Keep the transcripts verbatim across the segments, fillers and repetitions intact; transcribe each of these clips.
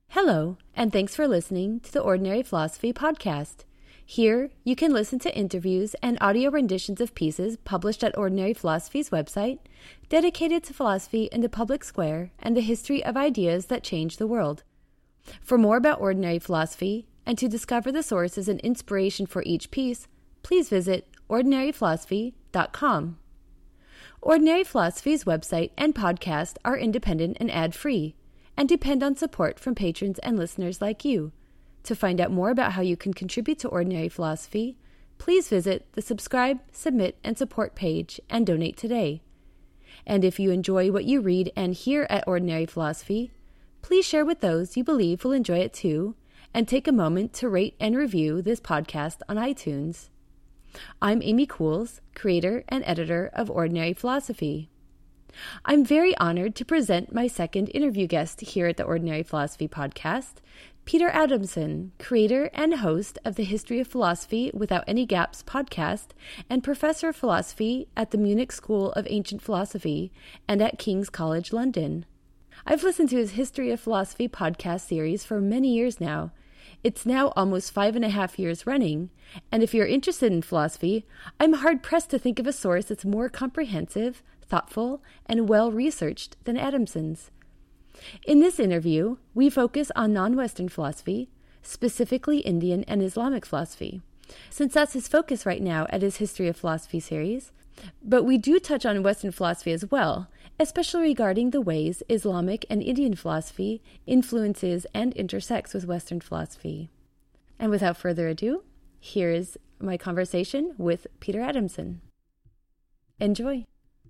Hello, and thanks for listening to the Ordinary Philosophy podcast. Here, you can listen to interviews and audio renditions of pieces published at Ordinary Philosophy's website, dedicated to philosophy in the public square and the history of ideas that change the world. For more about Ordinary Philosophy, and to discover the sources and inspiration for each piece, please visit ordinary philosophy dot com. Ordinary Philosophy's website and podcast are independent and ad-free, and depend on support from patrons and listeners like you. To find out more about how you can contribute to Ordinary Philosophy, please visit the subscribe, submit, and support page and donate today. And if you enjoy what you read and hear at Ordinary Philosophy, please share with those you believe will enjoy it too, and take a moment to rate and review this podcast on iTunes. I'm Amy Cools, creator and editor of Ordinary Philosophy. I'm very honored to present my second interview guest here at the Ordinary Philosophy podcast, Peter Adamson, creator and host of the History of Philosophy Without Any Gaps podcast and professor of philosophy at the Munich School of Ancient Philosophy and at King's College London. I've listened to his History of Philosophy podcast series for many years now. It's now almost five and a half years running, and if you're interested in philosophy, I'm hard-pressed to think of a source that's more comprehensive, thoughtful, and well-researched than Adamson's. In this interview, we focus on non-Western philosophy, specifically Indian and Islamic philosophy, since that's his focus right now at his History of Philosophy series, but we do touch on Western philosophy as well, especially regarding the ways Islamic and Indian philosophy influences and intersects with Western philosophy. And without further ado, here is my conversation with Peter Adamson. Enjoy.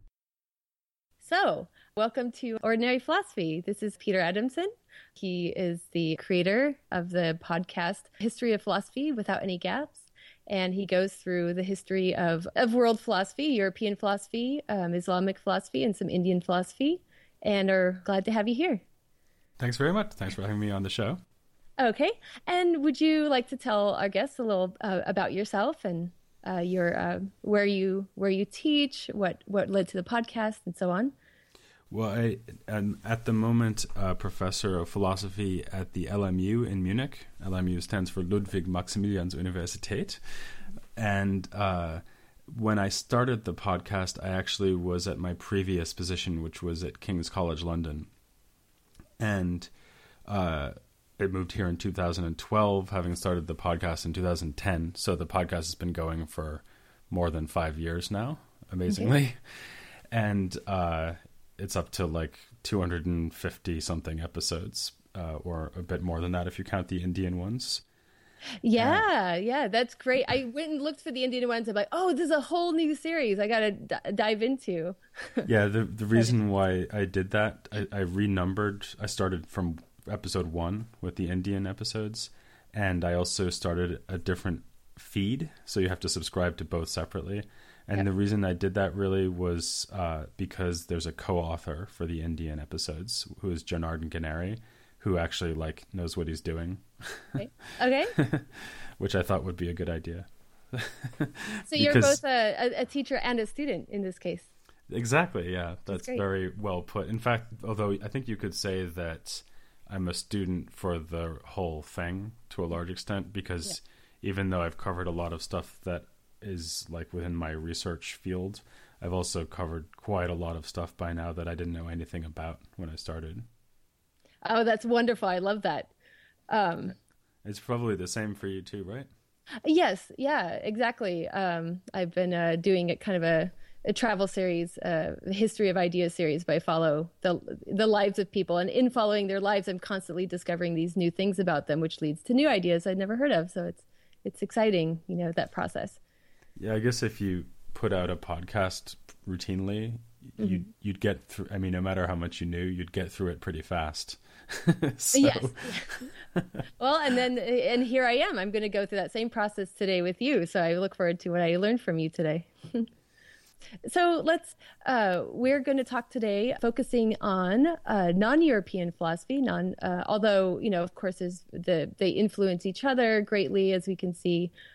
So, welcome to Ordinary Philosophy. This is Peter Adamson. He is the creator of the podcast History of Philosophy Without Any Gaps, and he goes through the history of, of world philosophy, European philosophy, um, Islamic philosophy, and some Indian philosophy, and are glad to have you here. Thanks very much. Thanks for having me on the show. Okay, and would you like to tell our guests a little uh, about yourself and Uh, your uh, where you where you teach, what what led to the podcast, and so on? Well, I am at the moment a professor of philosophy at the L M U in Munich. L M U stands for Ludwig-Maximilians-Universität. And uh, when I started the podcast, I actually was at my previous position, which was at King's College London. And uh I moved here in two thousand twelve, having started the podcast in two thousand ten. So the podcast has been going for more than five years now, amazingly. Okay. And uh, it's up to like two hundred fifty something episodes, uh, or a bit more than that if you count the Indian ones. Yeah, uh, yeah, that's great. I went and looked for the Indian ones. I'm like, oh, there's a whole new series I got to d- dive into. Yeah, the the reason why I did that, I, I renumbered. I started from episode one with the Indian episodes, and I also started a different feed, so you have to subscribe to both separately. And yep. The reason I did that really was uh, because there's a co-author for the Indian episodes, who is Janardhan Ganeri, who actually like knows what he's doing. Okay. okay. Which I thought would be a good idea. So you're because... both a, a teacher and a student in this case. Exactly, yeah. That's, That's very well put. In fact, although I think you could say that I'm a student for the whole thing to a large extent, because yeah. even though I've covered a lot of stuff that is like within my research field, I've also covered quite a lot of stuff by now that I didn't know anything about when I started. Oh, that's wonderful. I love that. Um, it's probably the same for you too, right? Yes. Yeah, exactly. Um, I've been uh, doing it kind of a a travel series, uh, the History of Ideas series, but I follow the the lives of people. And in following their lives, I'm constantly discovering these new things about them, which leads to new ideas I'd never heard of. So it's it's exciting, you know, that process. Yeah, I guess if you put out a podcast routinely, mm-hmm. you'd, you'd get through, I mean, no matter how much you knew, you'd get through it pretty fast. so. Yes. Well, and then, and here I am. I'm going to go through that same process today with you. So I look forward to what I learned from you today. So let's, uh, we're going to talk today focusing on uh, non-European philosophy, non, uh, although, you know, of course, is the, they influence each other greatly, as we can see.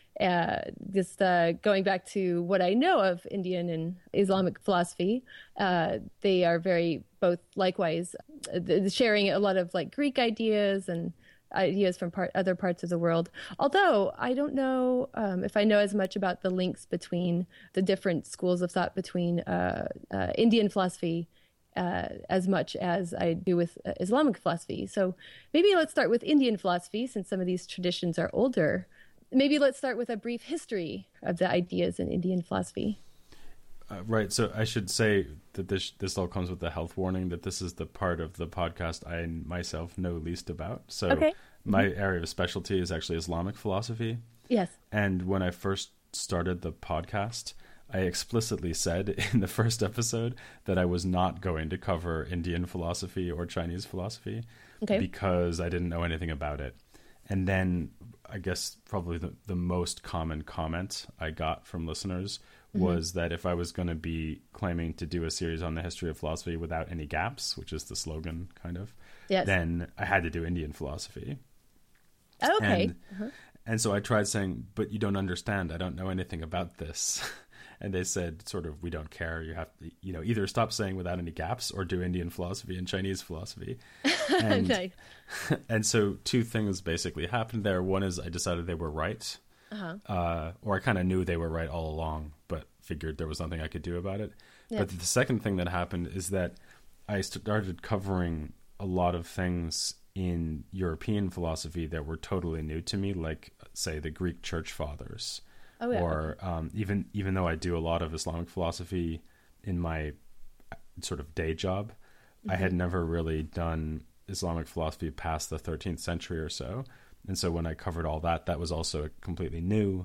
uh, just uh, going back to what I know of Indian and Islamic philosophy, uh, they are very both likewise uh, sharing a lot of like Greek ideas and ideas from part, other parts of the world. Although I don't know um, if I know as much about the links between the different schools of thought between uh, uh, Indian philosophy uh, as much as I do with uh, Islamic philosophy. So maybe let's start with Indian philosophy, since some of these traditions are older. Maybe let's start with a brief history of the ideas in Indian philosophy. Uh, right. So I should say that this this all comes with the health warning that this is the part of the podcast I myself know least about. So okay. my mm-hmm. area of specialty is actually Islamic philosophy. Yes. And when I first started the podcast, I explicitly said in the first episode that I was not going to cover Indian philosophy or Chinese philosophy okay. because I didn't know anything about it. And then I guess probably the, the most common comment I got from listeners was mm-hmm. that if I was going to be claiming to do a series on the history of philosophy without any gaps, which is the slogan kind of, yes. then I had to do Indian philosophy. Oh, okay. And, uh-huh. and so I tried saying, but you don't understand. I don't know anything about this. And they said, sort of, we don't care. You have to, you know, either stop saying without any gaps or do Indian philosophy and Chinese philosophy. And, nice. and so two things basically happened there. One is I decided they were right. Uh-huh. Uh, or I kind of knew they were right all along, but figured there was nothing I could do about it. Yeah. But the second thing that happened is that I started covering a lot of things in European philosophy that were totally new to me, like, say, the Greek church fathers. Oh, yeah. Or um, even even though I do a lot of Islamic philosophy in my sort of day job, mm-hmm. I had never really done Islamic philosophy past the thirteenth century or so. And so when I covered all that, that was also completely new.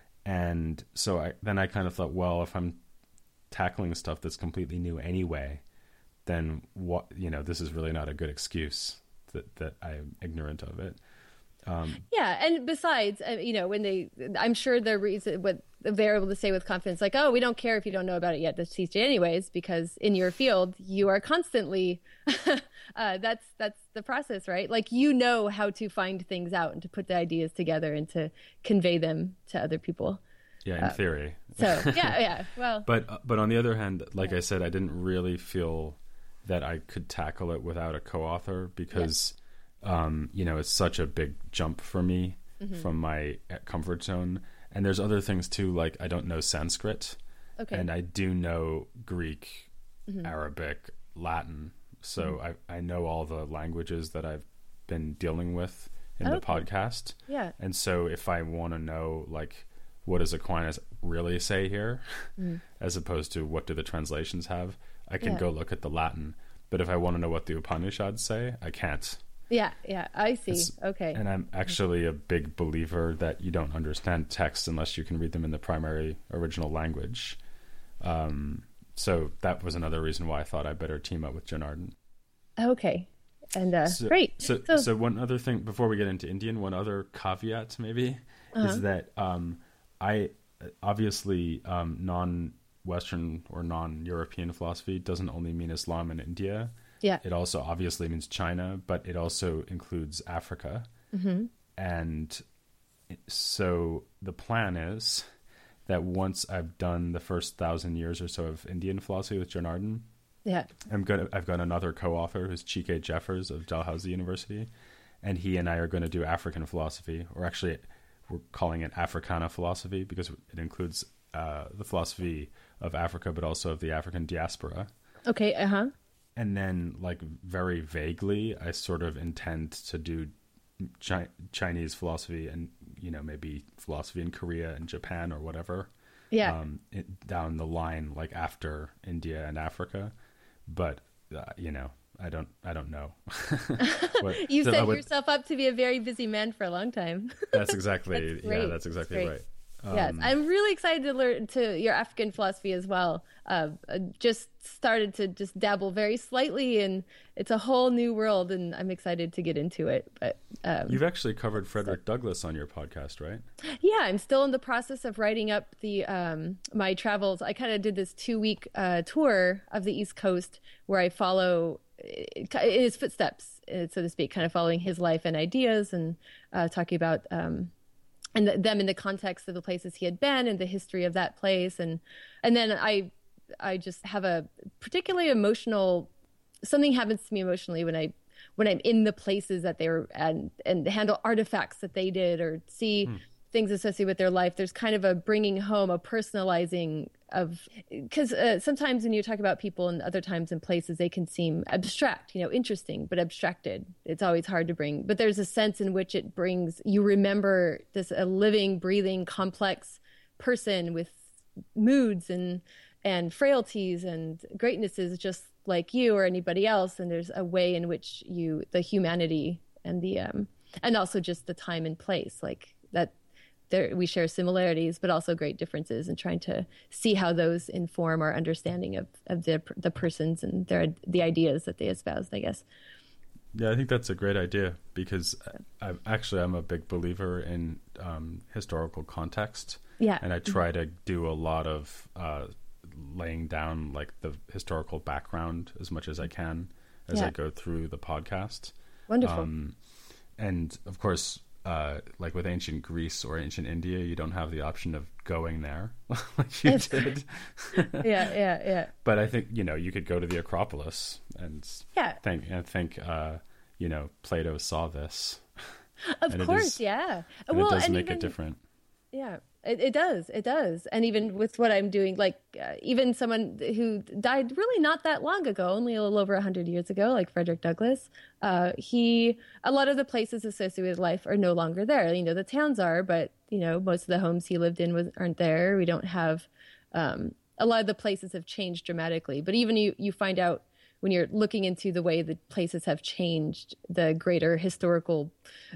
And so I, then I kind of thought, well, if I'm tackling stuff that's completely new anyway, then what, you know, this is really not a good excuse that, that I'm ignorant of it. Um, yeah. And besides, uh, you know, when they, I'm sure the reason, what they're able to say with confidence, like, oh, we don't care if you don't know about it yet, let's teach it anyways, because in your field, you are constantly, uh, that's, that's the process, right? Like, you know how to find things out and to put the ideas together and to convey them to other people. Yeah, in uh, theory. So, yeah, yeah. Well, but, uh, but on the other hand, like yeah. I said, I didn't really feel that I could tackle it without a co-author because, yeah. um, you know, it's such a big jump for me mm-hmm. from my comfort zone. And there's other things too, like I don't know Sanskrit, okay. and I do know Greek, mm-hmm. Arabic, Latin. So mm-hmm. I, I know all the languages that I've been dealing with in okay. the podcast. Yeah. And so if I want to know, like, what does Aquinas really say here, mm-hmm. as opposed to what do the translations have, I can yeah. go look at the Latin. But if I want to know what the Upanishads say, I can't. Yeah, yeah, I see. It's, okay. And I'm actually a big believer that you don't understand texts unless you can read them in the primary original language. Um, so that was another reason why I thought I better team up with Janardhan. Okay. And uh, so, great. So, so, so one other thing, before we get into Indian, one other caveat maybe, uh-huh. is that um, I obviously um, non-Western or non-European philosophy doesn't only mean Islam and India. Yeah. It also obviously means China, but it also includes Africa. Mm-hmm. And so the plan is that once I've done the first thousand years or so of Indian philosophy with Janardhan, yeah, I'm gonna I've got another co-author who's Chike Jeffers of Dalhousie University, and he and I are going to do African philosophy, or actually we're calling it Africana philosophy because it includes uh, the philosophy of Africa, but also of the African diaspora. Okay. Uh huh. And then, like, very vaguely, I sort of intend to do Chi- Chinese philosophy and, you know, maybe philosophy in Korea and Japan or whatever. Yeah. Um, it, down the line, like after India and Africa. But, uh, you know, I don't I don't know. But, you so set would, yourself up to be a very busy man for a long time. That's exactly, that's yeah, that's exactly that's right. Um, yes, I'm really excited to learn to your African philosophy as well. Uh, I just started to just dabble very slightly, and it's a whole new world, and I'm excited to get into it. But um, you've actually covered Frederick so. Douglass on your podcast, right? Yeah, I'm still in the process of writing up the um, my travels. I kind of did this two week uh, tour of the East Coast where I follow in his footsteps, so to speak, kind of following his life and ideas, and uh, talking about. Um, and the, them in the context of the places he had been and the history of that place. And, and then I, I just have a particularly emotional, something happens to me emotionally when I, when I'm in the places that they were and, and handle artifacts that they did or see mm. things associated with their life. There's kind of a bringing home, a personalizing of, because uh, sometimes when you talk about people and other times in places, they can seem abstract, you know, interesting, but abstracted. It's always hard to bring, but there's a sense in which it brings, you remember this, a living, breathing, complex person with moods and, and frailties and greatnesses just like you or anybody else. And there's a way in which you, the humanity and the, um, and also just the time and place, like that, there, we share similarities, but also great differences, and trying to see how those inform our understanding of, of the the persons and their the ideas that they espoused, I guess. Yeah, I think that's a great idea, because I, actually I'm a big believer in um, historical context. Yeah. And I try to do a lot of uh, laying down like the historical background as much as I can as yeah. I go through the podcast. Wonderful. Um, and of course, Uh, like with ancient Greece or ancient India, you don't have the option of going there like you it's, did. yeah, yeah, yeah. But I think, you know, you could go to the Acropolis and yeah. think, and think, uh, you know, Plato saw this. Of and course, is, yeah. And well, it does and make even, it different. Yeah, it, it does. It does. And even with what I'm doing, like uh, even someone who died really not that long ago, only a little over one hundred years ago, like Frederick Douglass, uh, he, a lot of the places associated with life are no longer there. You know, the towns are, but, you know, most of the homes he lived in was, aren't there. We don't have, um, a lot of the places have changed dramatically. But even you, you find out when you're looking into the way the places have changed, the greater historical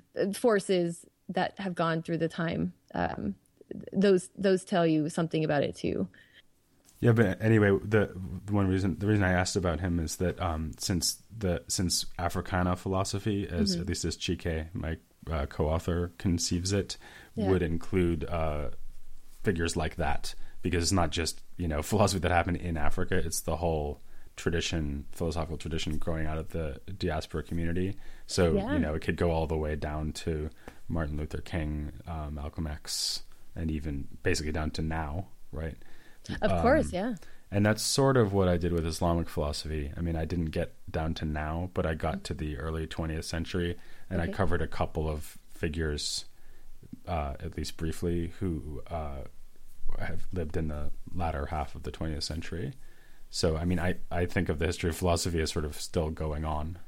forces that have gone through the time, um, those those tell you something about it too. Yeah, but anyway, the, the one reason the reason I asked about him is that um, since the since Africana philosophy, as mm-hmm. at least as Chike, my uh, co-author, conceives it, yeah. would include uh, figures like that, because it's not just, you know, philosophy that happened in Africa; it's the whole tradition, philosophical tradition growing out of the diaspora community. So yeah. you know, it could go all the way down to Martin Luther King, uh, Malcolm X, and even basically down to now, right? Of um, course, yeah. And that's sort of what I did with Islamic philosophy. I mean, I didn't get down to now, but I got to the early twentieth century, and okay. I covered a couple of figures, uh, at least briefly, who uh, have lived in the latter half of the twentieth century. So, I mean, I, I think of the history of philosophy as sort of still going on.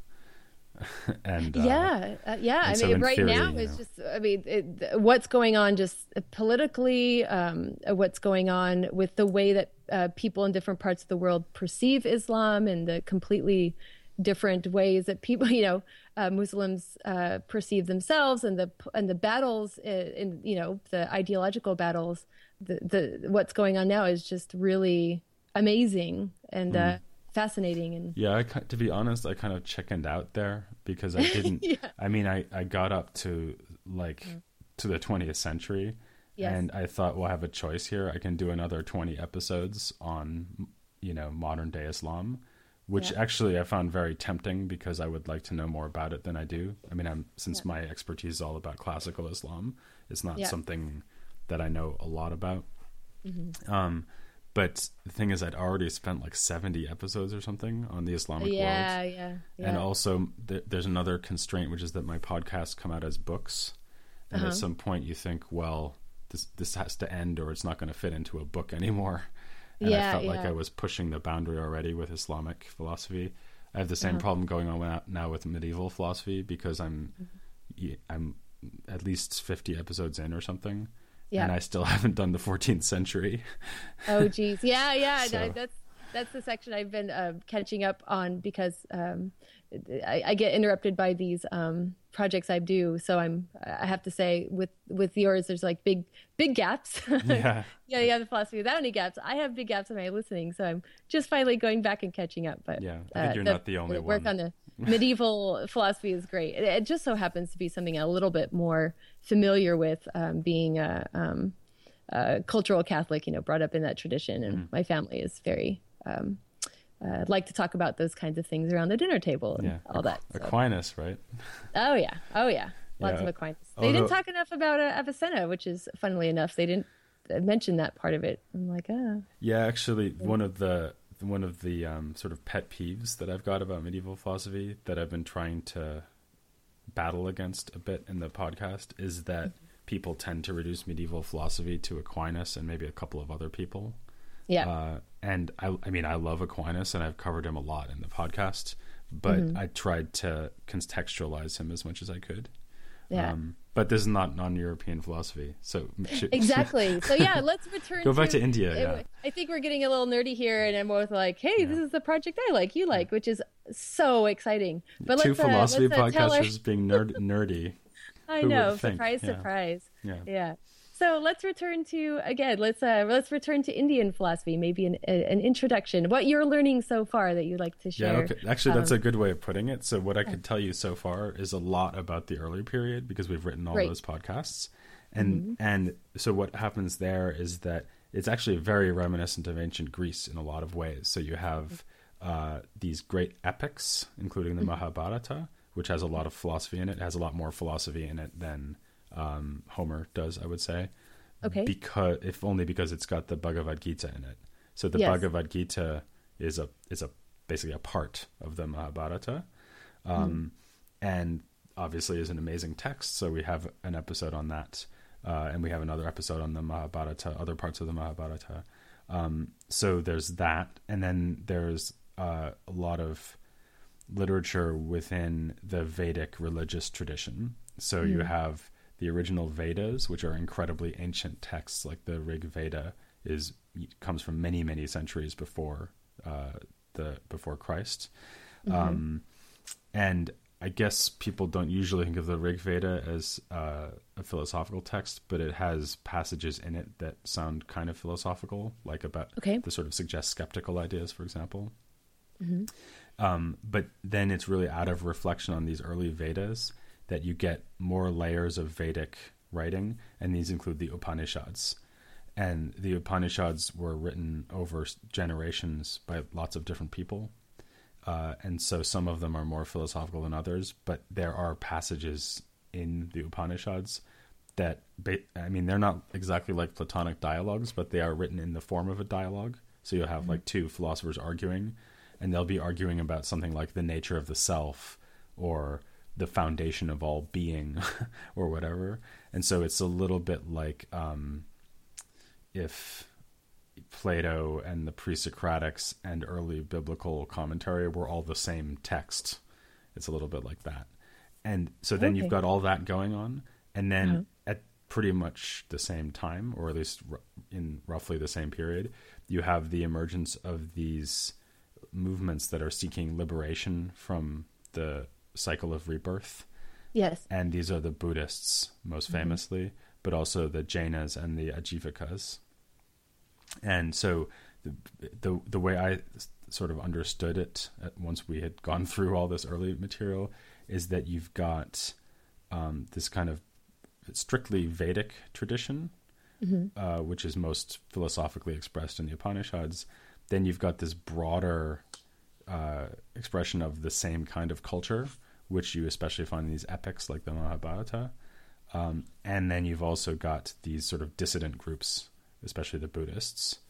and uh, yeah, uh, yeah. I so mean, right theory, now it's know. just, I mean, it, what's going on just politically, um, what's going on with the way that uh, people in different parts of the world perceive Islam, and the completely different ways that people, you know, uh, Muslims uh, perceive themselves, and the and the battles in, in you know, the ideological battles. The the what's going on now is just really amazing and. Mm. Uh, fascinating. And yeah, I, to be honest, I kind of chickened out there, because I didn't yeah. I mean I, I got up to like mm. to the twentieth century, yes. and I thought, well, I have a choice here. I can do another twenty episodes on, you know, modern day Islam, which yeah. actually I found very tempting, because I would like to know more about it than I do. I mean, I'm since yeah. my expertise is all about classical Islam, it's not yeah. something that I know a lot about. Mm-hmm. um But the thing is, I'd already spent like seventy episodes or something on the Islamic yeah, world. Yeah, yeah. And also, th- there's another constraint, which is that my podcasts come out as books. And uh-huh. at some point you think, well, this this has to end, or it's not going to fit into a book anymore. And yeah, I felt yeah. like I was pushing the boundary already with Islamic philosophy. I have the same uh-huh. problem going on now with medieval philosophy, because I'm mm-hmm. I'm at least fifty episodes in or something. Yeah. And I still haven't done the fourteenth century. Oh, geez. Yeah, yeah. So. No, that's that's the section I've been uh, catching up on, because um, I, I get interrupted by these um, projects I do. So I'm I have to say, with with yours, there's like big big gaps. Yeah. yeah, you have the philosophy without any gaps. I have big gaps in my listening, so I'm just finally going back and catching up. But yeah, I think uh, you're the, not the only the one. work on the medieval philosophy is great. It, it just so happens to be something a little bit more familiar with, um, being a, um, a cultural Catholic, you know, brought up in that tradition, and mm-hmm. my family is very um, uh, like to talk about those kinds of things around the dinner table and yeah. all that. So. Aquinas, right? Oh yeah, oh yeah. lots Yeah. of Aquinas. They Although- didn't talk enough about uh, Avicenna, which is, funnily enough, they didn't uh, mention that part of it. I'm like, ah. Yeah, actually, one of the one of the um, sort of pet peeves that I've got about medieval philosophy that I've been trying to battle against a bit in the podcast is that people tend to reduce medieval philosophy to Aquinas and maybe a couple of other people. Yeah. Uh, and I, I mean, I love Aquinas and I've covered him a lot in the podcast, but Mm-hmm. I tried to contextualize him as much as I could. Yeah. Um, but this is not non-European philosophy, so should, Exactly. So yeah, let's return. Go to, back to India, yeah. I think we're getting a little nerdy here, and I'm both like, "Hey, this is the project I like, you like," which is so exciting. But Two let's, uh, philosophy let's, uh, tell our- podcasters being nerd, nerdy. I Who would know. think? Surprise, Yeah. surprise. Yeah. Yeah. So let's return to again. Let's uh, let's return to Indian philosophy. Maybe an a, an introduction. What you're learning so far that you'd like to share. Yeah, okay. Actually, that's Um, a good way of putting it. So what I could tell you so far is a lot about the early period because we've written all Great. those podcasts. And Mm-hmm. and so what happens there is that it's actually very reminiscent of ancient Greece in a lot of ways. So you have uh, these great epics, including the Mahabharata, which has a lot of philosophy in it. It has a lot more philosophy in it than um, Homer does, I would say. Okay. Because if only because it's got the Bhagavad Gita in it. So the Yes. Bhagavad Gita is a is a basically a part of the Mahabharata, um, and obviously is an amazing text. So we have an episode on that, uh, and we have another episode on the Mahabharata, other parts of the Mahabharata. Um, so there's that, and then there's uh, a lot of literature within the Vedic religious tradition. So you have the original Vedas, which are incredibly ancient texts, like the Rig Veda is comes from many many centuries before uh, the before Christ, um, and I guess people don't usually think of the Rig Veda as uh, a philosophical text, but it has passages in it that sound kind of philosophical, like about Okay. the sort of suggest skeptical ideas, for example. Um, but then it's really out of reflection on these early Vedas that you get more layers of Vedic writing, and these include the Upanishads. And the Upanishads were written over s- generations by lots of different people. Uh, and so some of them are more philosophical than others, but there are passages in the Upanishads that, ba- I mean, they're not exactly like Platonic dialogues, but they are written in the form of a dialogue. So you'll have like two philosophers arguing, and they'll be arguing about something like the nature of the self or the foundation of all being or whatever. And so it's a little bit like um, if Plato and the pre-Socratics and early biblical commentary were all the same text. It's a little bit like that. And so then Okay. you've got all that going on, and then Uh-huh. at pretty much the same time, or at least r- in roughly the same period, you have the emergence of these movements that are seeking liberation from the cycle of rebirth. Yes. And these are the Buddhists, most famously, but also the Jainas and the Ajivikas. And so the, the the way I sort of understood it uh, once we had gone through all this early material is that you've got um, this kind of strictly Vedic tradition, uh, which is most philosophically expressed in the Upanishads. Then you've got this broader uh, expression of the same kind of culture, which you especially find in these epics like the Mahabharata. Um, and then you've also got these sort of dissident groups, especially the Buddhists.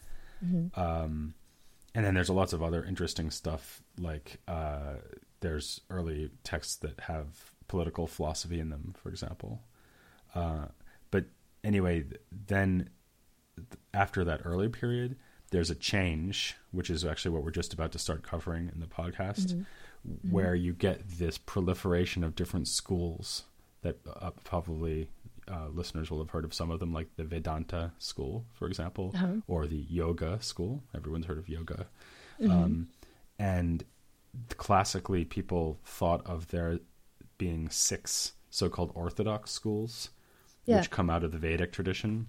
Um, and then there's lots of other interesting stuff, like uh, there's early texts that have political philosophy in them, for example. Uh, but anyway, then after that early period, there's a change, which is actually what we're just about to start covering in the podcast, where you get this proliferation of different schools that uh, probably uh, listeners will have heard of some of them, like the Vedanta school, for example, Uh-huh. or the yoga school. Everyone's heard of yoga. Um, and classically, people thought of there being six so-called orthodox schools, Yeah. which come out of the Vedic tradition.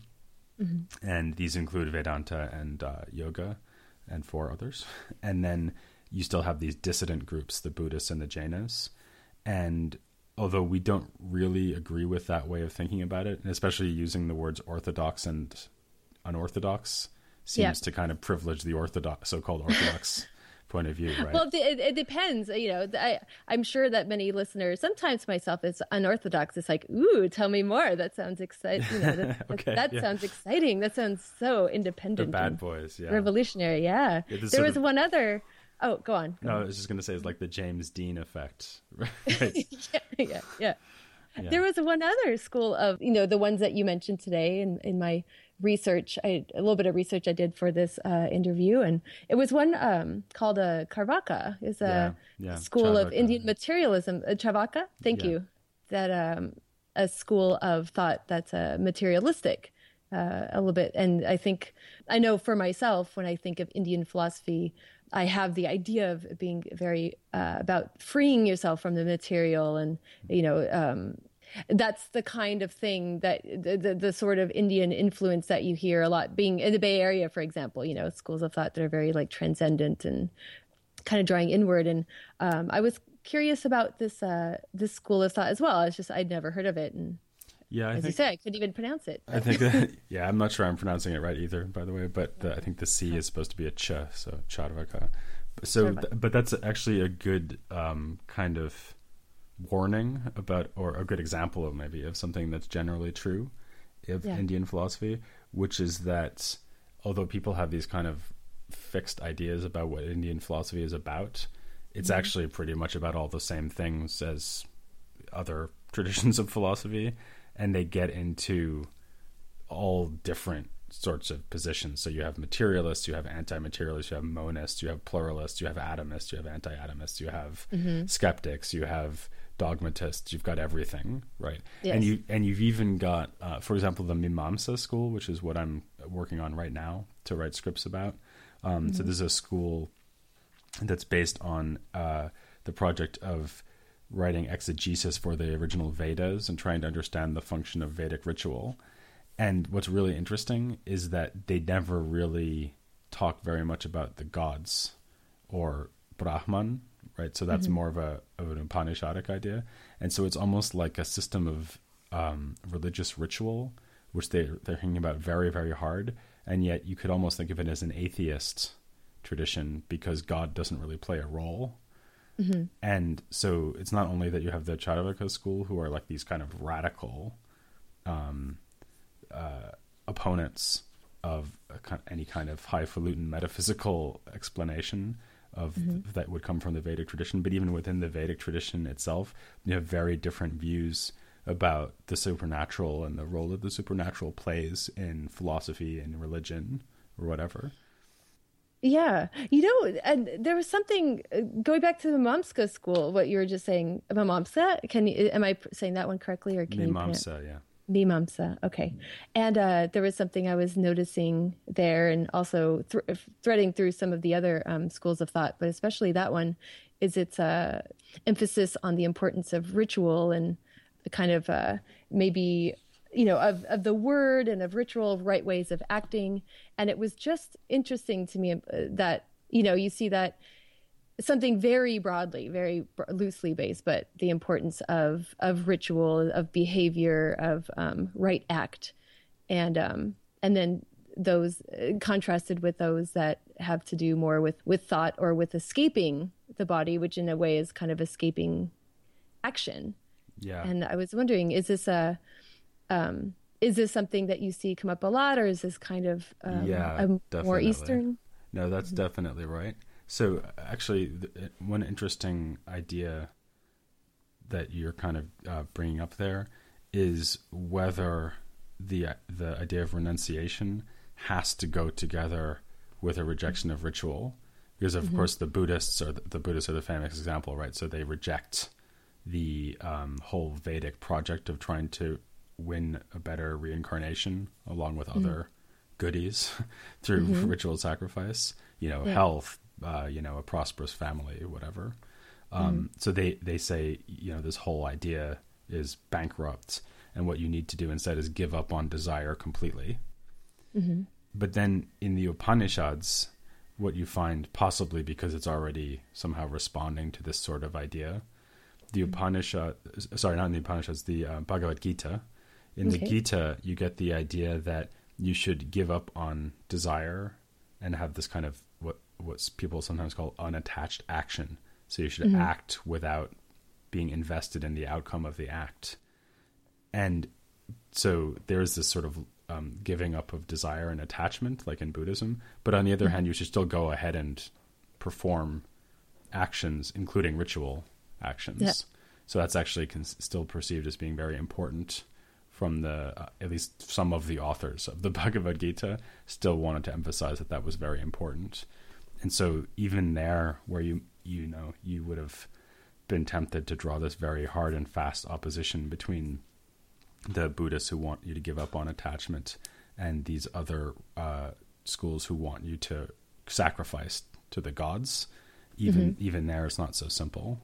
And these include Vedanta and uh, yoga and four others. And then you still have these dissident groups, the Buddhists and the Jainas. And although we don't really agree with that way of thinking about it, and especially using the words orthodox and unorthodox seems Yeah. to kind of privilege the orthodox, so-called orthodox point of view, right? Well, it, it depends. You know, I, I'm sure that many listeners, sometimes myself, is unorthodox. It's like, ooh, tell me more. That sounds exciting. You know, that, okay, that yeah. sounds exciting. That sounds so independent. The bad boys, yeah. Revolutionary, yeah. yeah there was of... one other. Oh, go on. Go no, on. I was just going to say it's like the James Dean effect. Right? yeah, yeah, yeah. Yeah. There was one other school of, you know, the ones that you mentioned today in, in my research, I, a little bit of research I did for this uh, interview. And it was one um, called a Charvaka, is a yeah, yeah. school Charvaka. of Indian materialism. Uh, Charvaka, thank yeah. you. That um, a school of thought that's uh, materialistic uh, a little bit. And I think, I know for myself, when I think of Indian philosophy, I have the idea of being very uh, about freeing yourself from the material, and you know um, that's the kind of thing that the, the the sort of Indian influence that you hear a lot. Being in the Bay Area, for example, you know schools of thought that are very like transcendent and kind of drawing inward. And um, I was curious about this uh, this school of thought as well. It's just I'd never heard of it, and yeah, I as think, you say, I couldn't even pronounce it. I think that, yeah, I'm not sure I'm pronouncing it right either, by the way, but the, I think the C is supposed to be a ch, so Charvaka. So, th- but that's actually a good um, kind of warning about, or a good example of maybe of something that's generally true of yeah. Indian philosophy, which is that although people have these kind of fixed ideas about what Indian philosophy is about, it's mm-hmm. actually pretty much about all the same things as other traditions of philosophy. And they get into all different sorts of positions. So you have materialists, you have anti-materialists, you have monists, you have pluralists, you have atomists, you have anti-atomists, you have mm-hmm. skeptics, you have dogmatists. You've got everything, right? Yes. And you and you've even got, uh, for example, the Mimamsa school, which is what I'm working on right now to write scripts about. Um, mm-hmm. So there's a school that's based on uh, the project of writing exegesis for the original Vedas and trying to understand the function of Vedic ritual. And what's really interesting is that they never really talk very much about the gods or Brahman, right? So that's mm-hmm. more of a of an Upanishadic idea. And so it's almost like a system of um, religious ritual, which they, they're thinking about very, very hard. And yet you could almost think of it as an atheist tradition because God doesn't really play a role. Mm-hmm. And so it's not only that you have the Charvaka school who are like these kind of radical um, uh, opponents of a, any kind of highfalutin metaphysical explanation of mm-hmm. th- that would come from the Vedic tradition, but even within the Vedic tradition itself, you have very different views about the supernatural and the role that the supernatural plays in philosophy and religion or whatever. Yeah. You know, and there was something, uh, going back to the Mimamsa school, what you were just saying, Mimamsa, can you, am I saying that one correctly? Or can Mimamsa, you yeah. Mimamsa, okay. And uh, there was something I was noticing there, and also th- threading through some of the other um, schools of thought, but especially that one, is its uh, emphasis on the importance of ritual and the kind of uh, maybe... you know, of, of the word and of ritual, of right ways of acting. And it was just interesting to me that, you know, you see that something very broadly, very loosely based, but the importance of, of ritual, of behavior, of um, right act. And, um, and then those uh, contrasted with those that have to do more with, with thought or with escaping the body, which in a way is kind of escaping action. Yeah. And I was wondering, is this a, Um, is this something that you see come up a lot, or is this kind of um, yeah, a definitely. more Eastern? No, that's mm-hmm. definitely right. So actually, th- one interesting idea that you're kind of uh, bringing up there is whether the the idea of renunciation has to go together with a rejection of ritual, because of mm-hmm. course the Buddhists are the, the Buddhists are the famous example, right? So they reject the um, whole Vedic project of trying to win a better reincarnation along with other mm-hmm. goodies through mm-hmm. ritual sacrifice, you know, yeah. health, uh, you know, a prosperous family, whatever. Um, mm-hmm. So they, they say, you know, this whole idea is bankrupt, and what you need to do instead is give up on desire completely. Mm-hmm. But then in the Upanishads, what you find, possibly because it's already somehow responding to this sort of idea, the mm-hmm. Upanishad, sorry, not in the Upanishads, the uh, Bhagavad Gita. In okay. the Gita, you get the idea that you should give up on desire and have this kind of what what people sometimes call unattached action. So you should Mm-hmm. act without being invested in the outcome of the act. And so there's this sort of um, giving up of desire and attachment, like in Buddhism. But on the other mm-hmm. hand, you should still go ahead and perform actions, including ritual actions. Yeah. So that's actually con- still perceived as being very important from the, uh, at least some of the authors of the Bhagavad Gita still wanted to emphasize that that was very important. And so even there where you, you know, you would have been tempted to draw this very hard and fast opposition between the Buddhists who want you to give up on attachment and these other uh, schools who want you to sacrifice to the gods, even mm-hmm. even there it's not so simple.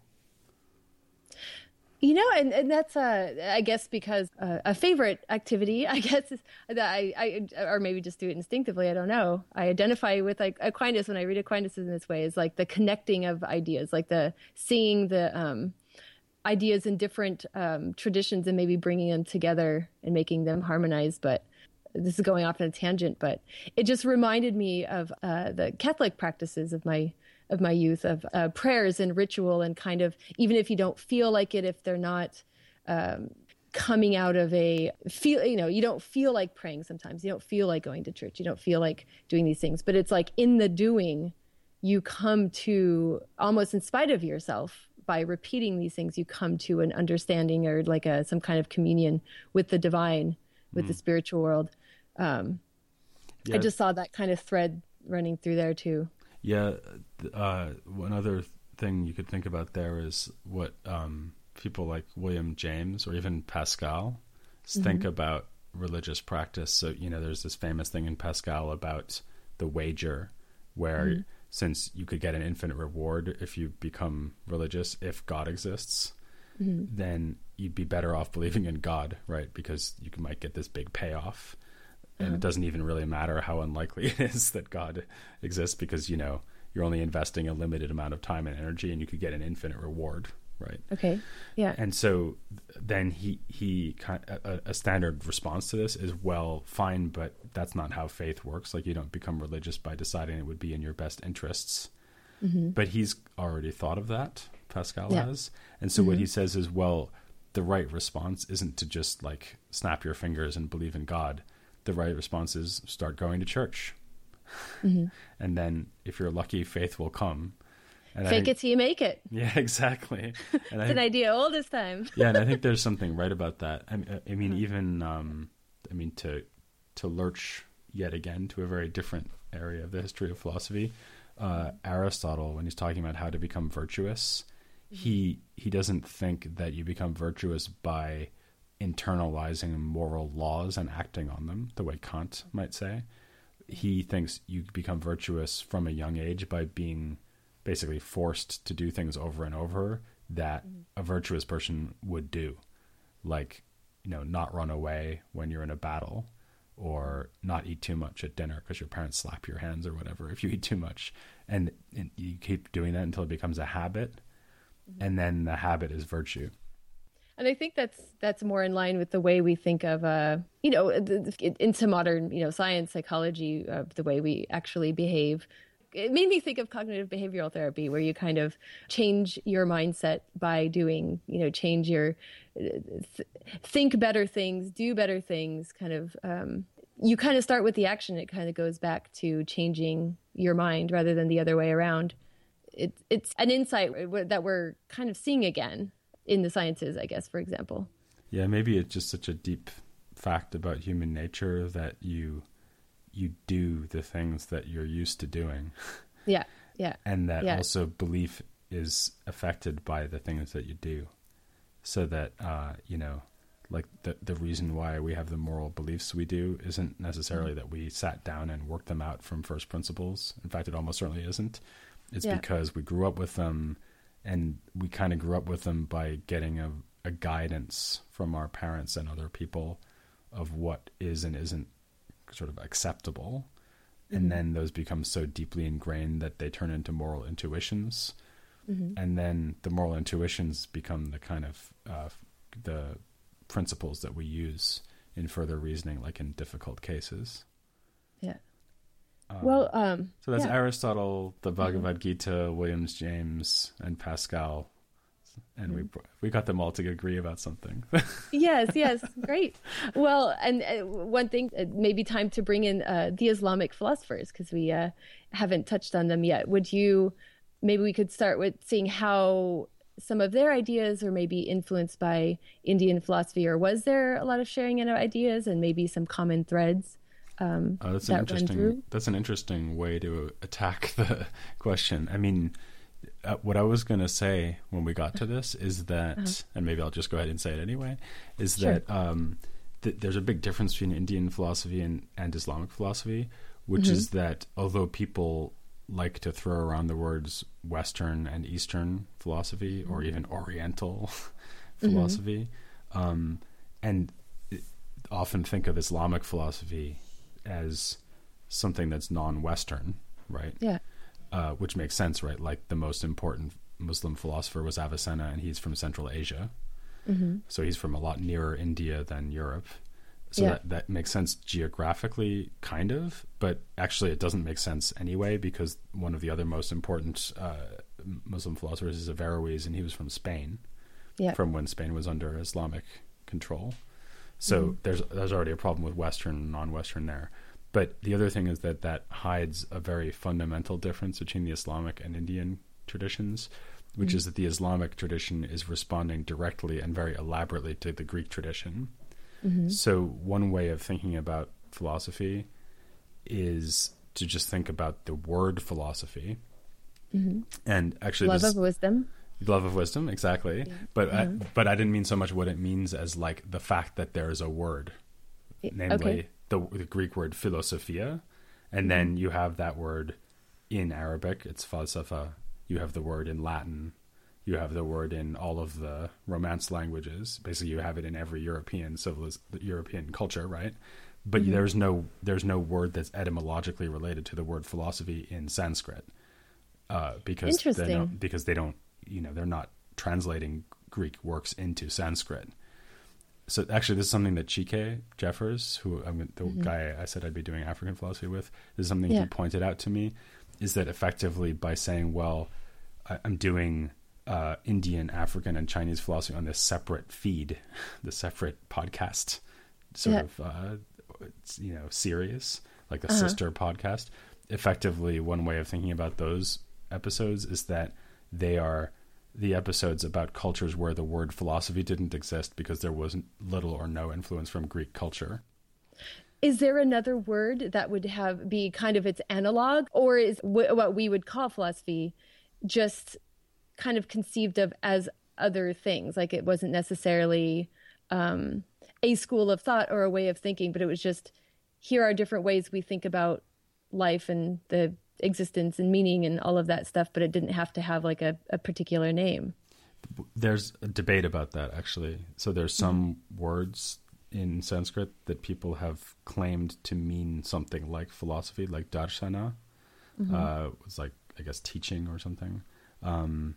You know, and, and that's, uh, I guess, because uh, a favorite activity, I guess, is that I, I, or maybe just do it instinctively, I don't know. I identify with like Aquinas when I read Aquinas in this way, is like the connecting of ideas, like the seeing the um, ideas in different um, traditions and maybe bringing them together and making them harmonize. But this is going off on a tangent, but it just reminded me of uh, the Catholic practices of my of my youth, of uh, prayers and ritual, and kind of, even if you don't feel like it, if they're not um, coming out of a feel, you know, you don't feel like praying sometimes, you don't feel like going to church, you don't feel like doing these things, but it's like in the doing, you come to, almost in spite of yourself, by repeating these things, you come to an understanding or like a, some kind of communion with the divine, with mm. the spiritual world. Um, yeah. I just saw that kind of thread running through there too. Yeah, uh, one other thing you could think about there is what um, people like William James or even Pascal mm-hmm. think about religious practice. So, you know, there's this famous thing in Pascal about the wager, where mm-hmm. since you could get an infinite reward if you become religious, if God exists, mm-hmm. then you'd be better off believing in God, right? Because you can, might get this big payoff. And uh-huh. it doesn't even really matter how unlikely it is that God exists, because, you know, you're only investing a limited amount of time and energy and you could get an infinite reward, right? Okay, yeah. And so then he, he a, a standard response to this is, well, fine, but that's not how faith works. Like, you don't become religious by deciding it would be in your best interests. Mm-hmm. But he's already thought of that, Pascal yeah. has. And so mm-hmm. what he says is, well, the right response isn't to just like snap your fingers and believe in God. The right response is start going to church. Mm-hmm. And then if you're lucky, faith will come. And Fake think, it till you make it. Yeah, exactly. And it's I, an idea all this time. Yeah, and I think there's something right about that. I mean, I mean even, um, I mean, to to lurch yet again to a very different area of the history of philosophy, uh, Aristotle, when he's talking about how to become virtuous, mm-hmm. he he doesn't think that you become virtuous by internalizing moral laws and acting on them, the way Kant might say. He thinks you become virtuous from a young age by being basically forced to do things over and over that mm. a virtuous person would do. Like, you know, not run away when you're in a battle, or not eat too much at dinner because your parents slap your hands or whatever if you eat too much. And, and you keep doing that until it becomes a habit, mm-hmm. and then the habit is virtue. And I think that's that's more in line with the way we think of, uh, you know, into modern, you know, science, psychology, of the way we actually behave. It made me think of cognitive behavioral therapy, where you kind of change your mindset by doing, you know, change your, th- think better things, do better things, kind of, um, you kind of start with the action. It kind of goes back to changing your mind rather than the other way around. It, it's an insight that we're kind of seeing again in the sciences, I guess, for example. Yeah, maybe it's just such a deep fact about human nature that you you do the things that you're used to doing. Yeah, yeah. And that yeah. also belief is affected by the things that you do. So that, uh, you know, like the the reason why we have the moral beliefs we do isn't necessarily mm-hmm. that we sat down and worked them out from first principles. In fact, it almost certainly isn't. It's yeah. because we grew up with them. And we kind of grew up with them by getting a, a guidance from our parents and other people of what is and isn't sort of acceptable. Mm-hmm. And then those become so deeply ingrained that they turn into moral intuitions. Mm-hmm. And then the moral intuitions become the kind of uh, the principles that we use in further reasoning, like in difficult cases. Yeah. Um, well, um, so that's yeah. Aristotle, the Bhagavad Gita, Williams James, and Pascal, and mm-hmm. we we got them all to agree about something. yes, yes, great. Well, and uh, one thing, uh, maybe time to bring in uh, the Islamic philosophers, because we uh, haven't touched on them yet. Would you? Maybe we could start with seeing how some of their ideas are maybe influenced by Indian philosophy, or was there a lot of sharing of ideas and maybe some common threads? Um, oh, that's that an interesting. That's an interesting way to attack the question. I mean, uh, what I was going to say when we got to this is that, uh-huh. and maybe I'll just go ahead and say it anyway, is sure. that um, th- there's a big difference between Indian philosophy and, and Islamic philosophy, which mm-hmm. is that although people like to throw around the words Western and Eastern philosophy, or even Oriental philosophy, mm-hmm. um, and often think of Islamic philosophy as something that's non-Western, right? Yeah. Uh, which makes sense, right? Like the most important Muslim philosopher was Avicenna, and he's from Central Asia. Mm-hmm. So he's from a lot nearer India than Europe. So yeah. that, that makes sense geographically, kind of, but actually it doesn't make sense anyway, because one of the other most important uh, Muslim philosophers is Averroes, and he was from Spain, yeah. from when Spain was under Islamic control. So mm-hmm. there's there's already a problem with Western and non-Western there. But the other thing is that that hides a very fundamental difference between the Islamic and Indian traditions, which mm-hmm. is that the Islamic tradition is responding directly and very elaborately to the Greek tradition. Mm-hmm. So one way of thinking about philosophy is to just think about the word philosophy. Mm-hmm. And actually love this, of wisdom. Love of wisdom, exactly. Yeah. But mm-hmm. I, but I didn't mean so much what it means as like the fact that there is a word, namely okay. the, the Greek word philosophia, and mm-hmm. then you have that word in Arabic, it's falsafa. You have the word in Latin. You have the word in all of the Romance languages. Basically, you have it in every European civilized European culture, right? But mm-hmm. there's no there's no word that's etymologically related to the word philosophy in Sanskrit, uh, because they don't, because they don't you know they're not translating Greek works into Sanskrit. So actually, this is something that Chike Jeffers, who I'm the mm-hmm. guy I said I'd be doing African philosophy with, this is something yeah. he pointed out to me, is that effectively by saying, well, I, I'm doing Uh, Indian, African, and Chinese philosophy on this separate feed, the separate podcast sort yeah. of, uh, you know, series, like a uh-huh. sister podcast. Effectively, one way of thinking about those episodes is that they are the episodes about cultures where the word philosophy didn't exist because there wasn't little or no influence from Greek culture. Is there another word that would have be kind of its analog, or is w- what we would call philosophy just kind of conceived of as other things? Like it wasn't necessarily um, a school of thought or a way of thinking, but it was just, here are different ways we think about life and the existence and meaning and all of that stuff, but it didn't have to have like a, a particular name. There's a debate about that, actually. So there's some mm-hmm. words in Sanskrit that people have claimed to mean something like philosophy, like darshana. Mm-hmm. Uh, it's like, I guess, teaching or something. Um,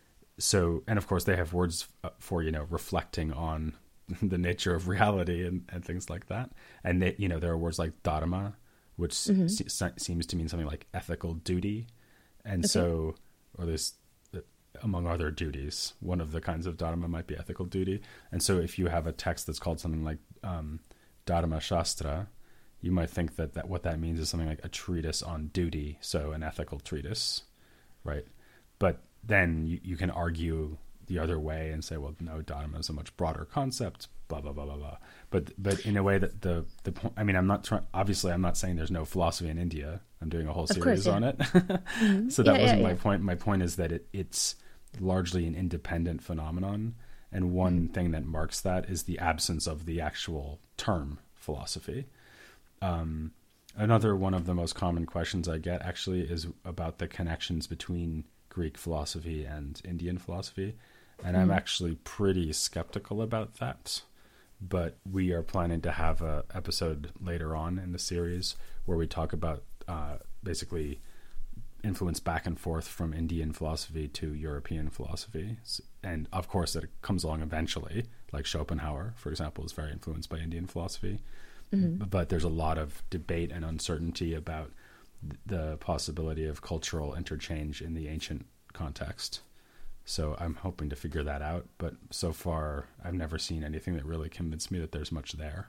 So, and of course they have words for, you know, reflecting on the nature of reality and, and things like that. And they, you know, there are words like dharma, which mm-hmm. se- seems to mean something like ethical duty. And okay. so, or there's, among other duties, one of the kinds of dharma might be ethical duty. And so if you have a text that's called something like um, Dharma Shastra, you might think that, that what that means is something like a treatise on duty. So an ethical treatise, right? But then you, you can argue the other way and say, well, no, dharma is a much broader concept, blah, blah, blah, blah, blah. But but in a way that the, the point, I mean, I'm not trying, obviously I'm not saying there's no philosophy in India. I'm doing a whole series course, yeah. on it. mm-hmm. So that yeah, wasn't yeah, my yeah. point. My point is that it, it's largely an independent phenomenon. And one mm-hmm. thing that marks that is the absence of the actual term philosophy. Um, another one of the most common questions I get actually is about the connections between Greek philosophy and Indian philosophy, and mm. I'm actually pretty skeptical about that, but we are planning to have a episode later on in the series where we talk about uh, basically influence back and forth from Indian philosophy to European philosophy, and of course that it comes along eventually, like Schopenhauer, for example, is very influenced by Indian philosophy, mm-hmm. but there's a lot of debate and uncertainty about the possibility of cultural interchange in the ancient context. So I'm hoping to figure that out. But so far, I've never seen anything that really convinced me that there's much there.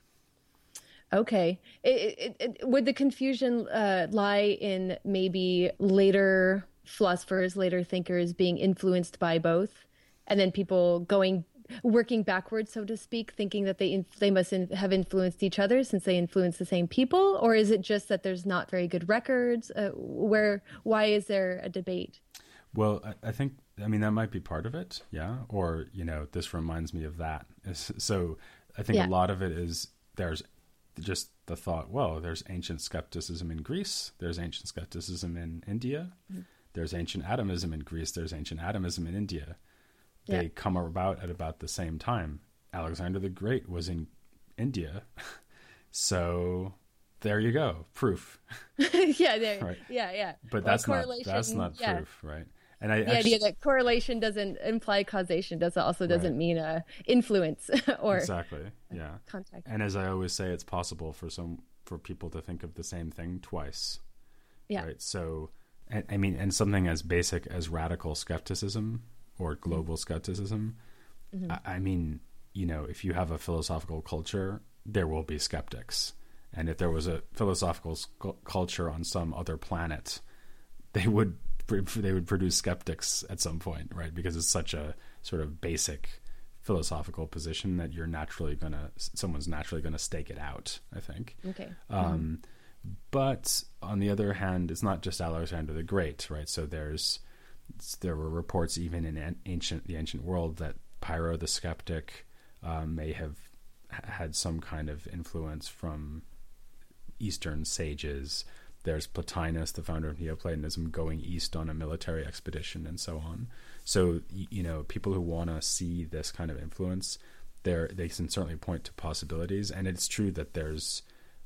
Okay. It, it, it, would the confusion uh, lie in maybe later philosophers, later thinkers being influenced by both, and then people going, working backwards, so to speak, thinking that they they must in, have influenced each other since they influence the same people? Or is it just that there's not very good records? Uh, where why is there a debate? Well, I, I think, I mean, that might be part of it, yeah. Or, you know, this reminds me of that. So I think yeah. a lot of it is there's just the thought, well, there's ancient skepticism in Greece, there's ancient skepticism in India, mm-hmm. there's ancient atomism in Greece, there's ancient atomism in India. They yeah. come about at about the same time. Alexander the Great was in India. So there you go, proof. yeah, there, right. yeah, yeah. But well, that's not that's not yeah. proof, right? And I the actually, idea that correlation doesn't imply causation does also doesn't right. mean uh, influence or exactly, yeah. contact. And as I always say, it's possible for some for people to think of the same thing twice. Yeah. Right. So, I, I mean, and something as basic as radical skepticism or global skepticism. Mm-hmm. I, I mean, you know, if you have a philosophical culture, there will be skeptics, and if there was a philosophical sc- culture on some other planet, they would. they would produce skeptics at some point, right? Because it's such a sort of basic philosophical position that you're naturally going to, someone's naturally going to stake it out, I think. Okay. Um, mm-hmm. But on the other hand, it's not just Alexander the Great, right? So there's, there were reports even in ancient, the ancient world that Pyrrho the skeptic um, may have had some kind of influence from Eastern sages. There's Plotinus, the founder of Neoplatonism, going east on a military expedition and so on. So, you know, people who want to see this kind of influence, they they can certainly point to possibilities. And it's true that there's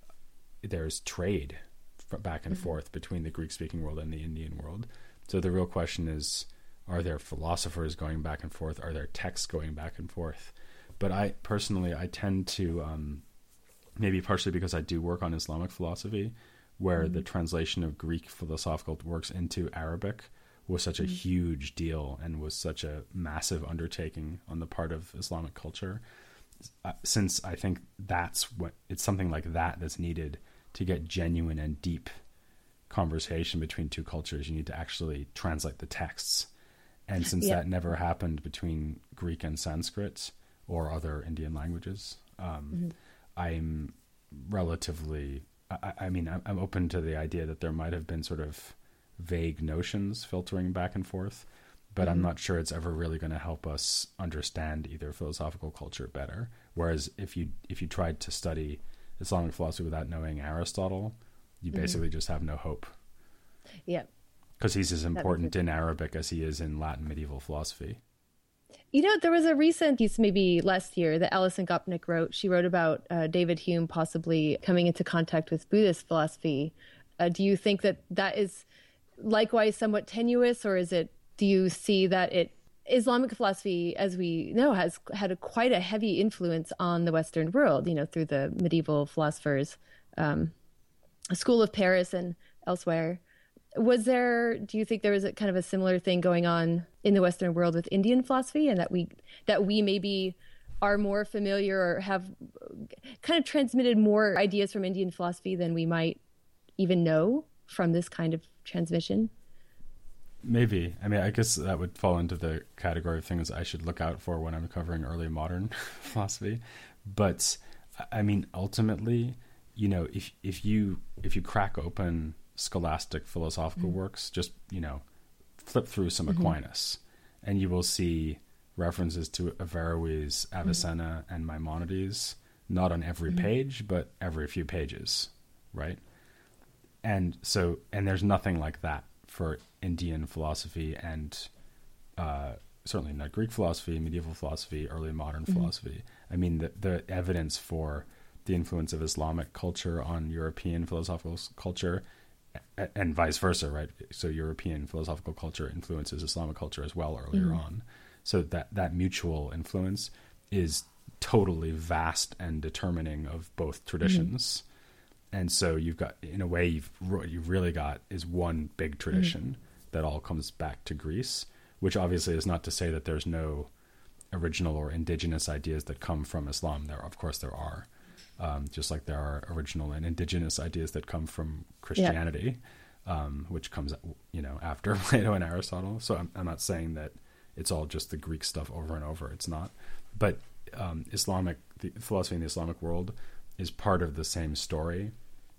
there's trade back and mm-hmm. forth between the Greek-speaking world and the Indian world. So the real question is, are there philosophers going back and forth? Are there texts going back and forth? But I personally, I tend to, um, maybe partially because I do work on Islamic philosophy, where mm-hmm. the translation of Greek philosophical works into Arabic was such a mm-hmm. huge deal and was such a massive undertaking on the part of Islamic culture. Uh, since I think that's what, it's something like that that's needed to get genuine and deep conversation between two cultures, you need to actually translate the texts. And since yeah. that never happened between Greek and Sanskrit or other Indian languages, um, mm-hmm. I'm relatively... I, I mean, I'm open to the idea that there might have been sort of vague notions filtering back and forth, but mm-hmm. I'm not sure it's ever really going to help us understand either philosophical culture better. Whereas if you if you tried to study Islamic philosophy without knowing Aristotle, you mm-hmm. basically just have no hope. Yeah. Because he's as important in Arabic as he is in Latin medieval philosophy. You know, there was a recent piece maybe last year that Alison Gopnik wrote. She wrote about uh, David Hume possibly coming into contact with Buddhist philosophy. Uh, do you think that that is likewise somewhat tenuous, or is it, do you see that it, Islamic philosophy, as we know, has had a, quite a heavy influence on the Western world, you know, through the medieval philosophers, um, School of Paris and elsewhere. Was there, do you think there was a kind of a similar thing going on in the Western world with Indian philosophy, and that we that we maybe are more familiar or have kind of transmitted more ideas from Indian philosophy than we might even know from this kind of transmission? Maybe. I mean, I guess that would fall into the category of things I should look out for when I'm covering early modern philosophy. But I mean, ultimately, you know, if if you if you crack open scholastic philosophical mm-hmm. works, just, you know, flip through some mm-hmm. Aquinas, and you will see references to Averroes, Avicenna, mm-hmm. and Maimonides, not on every mm-hmm. page, but every few pages, right? And so, and there's nothing like that for Indian philosophy and uh, certainly not Greek philosophy, medieval philosophy, early modern mm-hmm. philosophy. I mean, the, the evidence for the influence of Islamic culture on European philosophical culture, and vice versa, right? So European philosophical culture influences Islamic culture as well earlier mm-hmm. on. So that, that mutual influence is totally vast and determining of both traditions. and so you've got, in a way, you've what you've really got is one big tradition mm-hmm. that all comes back to Greece. Which obviously is not to say that there's no original or indigenous ideas that come from Islam. There, of course, there are, um, just like there are original and indigenous ideas that come from Christianity, yeah. um, which comes, you know, after Plato and Aristotle. So I'm, I'm not saying that it's all just the Greek stuff over and over. It's not. But um, Islamic the philosophy in the Islamic world is part of the same story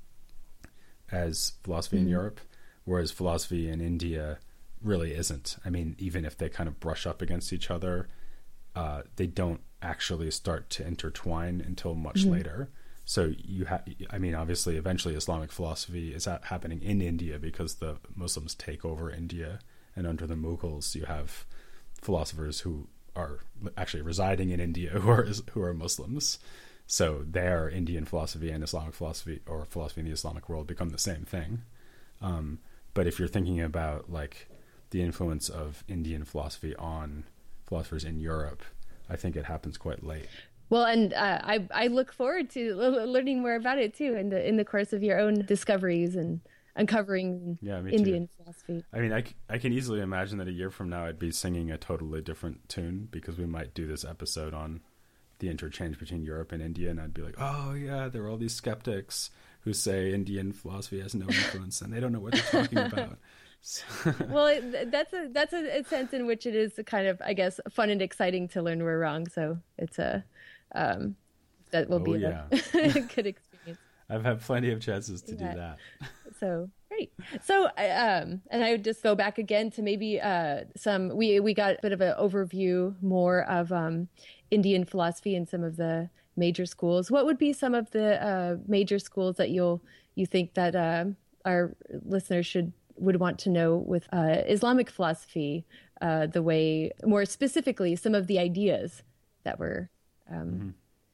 as philosophy mm-hmm. in Europe, whereas philosophy in India really isn't. I mean, even if they kind of brush up against each other, uh, they don't actually start to intertwine until much mm-hmm. later. So you have, I mean, obviously, eventually Islamic philosophy is ha- happening in India because the Muslims take over India, and under the Mughals, you have philosophers who are actually residing in India who are who are Muslims. So their Indian philosophy and Islamic philosophy, or philosophy in the Islamic world, become the same thing. Um, but if you're thinking about like the influence of Indian philosophy on philosophers in Europe, I think it happens quite late. Well, and uh, I I look forward to learning more about it too in the in the course of your own discoveries and uncovering yeah, me Indian too. philosophy. I mean, I, I can easily imagine that a year from now I'd be singing a totally different tune, because we might do this episode on the interchange between Europe and India, and I'd be like, oh yeah, there are all these skeptics who say Indian philosophy has no influence and they don't know what they're talking about. So. Well, it, that's a that's a, a sense in which it is kind of, I guess, fun and exciting to learn we're wrong. So it's a um, that will oh, be yeah. a good experience. I've had plenty of chances to yeah. do that. So great. So um, and I would just go back again to maybe uh, some. We we got a bit of an overview more of um, Indian philosophy in some of the major schools. What would be some of the uh, major schools that you'll you think that uh, our listeners should would want to know with uh, Islamic philosophy, uh, the way, more specifically, some of the ideas that were. Um... Mm-hmm.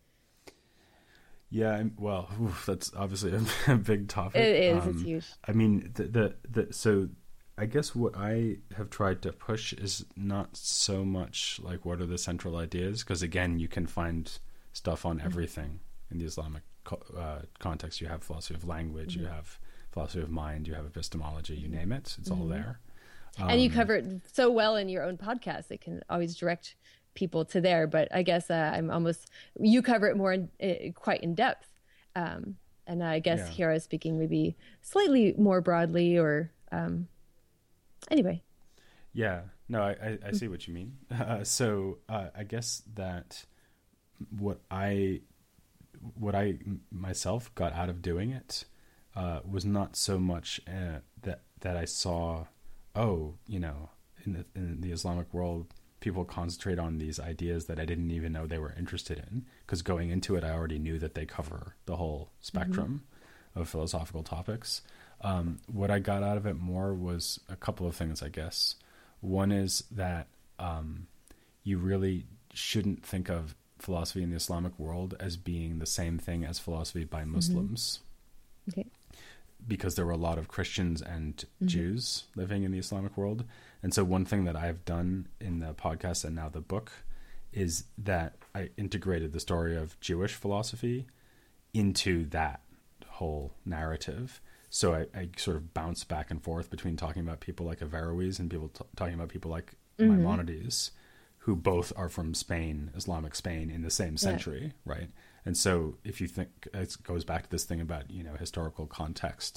Yeah, well, oof, that's obviously a, a big topic. It is, um, it's huge. I mean, the, the, the, so I guess what I have tried to push is not so much like what are the central ideas, because again, you can find stuff on everything mm-hmm. in the Islamic uh, context. You have philosophy of language, mm-hmm. you have philosophy of mind, you have epistemology, you name it, it's mm-hmm. all there. Um, and you cover it so well in your own podcast, it can always direct people to there. But I guess uh, I'm almost, you cover it more in, uh, quite in depth. Um, and I guess yeah. here I was speaking maybe slightly more broadly or um, anyway. Yeah, no, I, I, I see what you mean. Uh, so uh, I guess that what I, what I myself got out of doing it Uh, was not so much uh, that that I saw, oh, you know, in the, in the Islamic world, people concentrate on these ideas that I didn't even know they were interested in, because going into it, I already knew that they cover the whole spectrum mm-hmm. of philosophical topics. Um, what I got out of it more was a couple of things, I guess. One is that um, you really shouldn't think of philosophy in the Islamic world as being the same thing as philosophy by Muslims. Mm-hmm. Okay. Because there were a lot of Christians and mm-hmm. Jews living in the Islamic world. And so one thing that I've done in the podcast and now the book is that I integrated the story of Jewish philosophy into that whole narrative. So I, I sort of bounce back and forth between talking about people like Averroes and people t- talking about people like mm-hmm. Maimonides, who both are from Spain, Islamic Spain, in the same century, yeah. right? And so if you think, it goes back to this thing about, you know, historical context.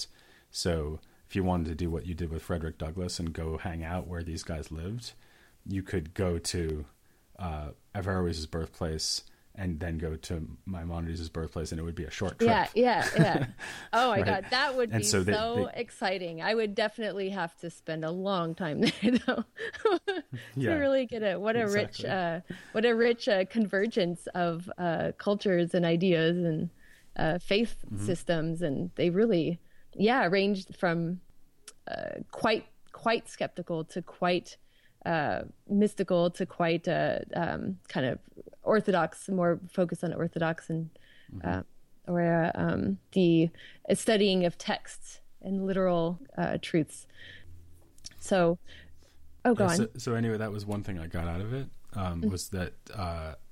So if you wanted to do what you did with Frederick Douglass and go hang out where these guys lived, you could go to uh, Averroes' birthplace and then go to Maimonides' birthplace, and it would be a short trip. Yeah, yeah, yeah. Oh my right? God, that would and be so, they, so they, exciting. I would definitely have to spend a long time there, though, to yeah, really get it. What a exactly. rich, uh, what a rich uh, convergence of uh, cultures and ideas and uh, faith mm-hmm. systems, and they really, yeah, ranged from uh, quite quite skeptical to quite uh, mystical to quite uh, um, kind of orthodox, more focused on orthodox and mm-hmm. uh, or uh, um, the studying of texts and literal uh, truths. So, oh, go yeah, on. So, so anyway, that was one thing I got out of it, um, mm-hmm. was that uh,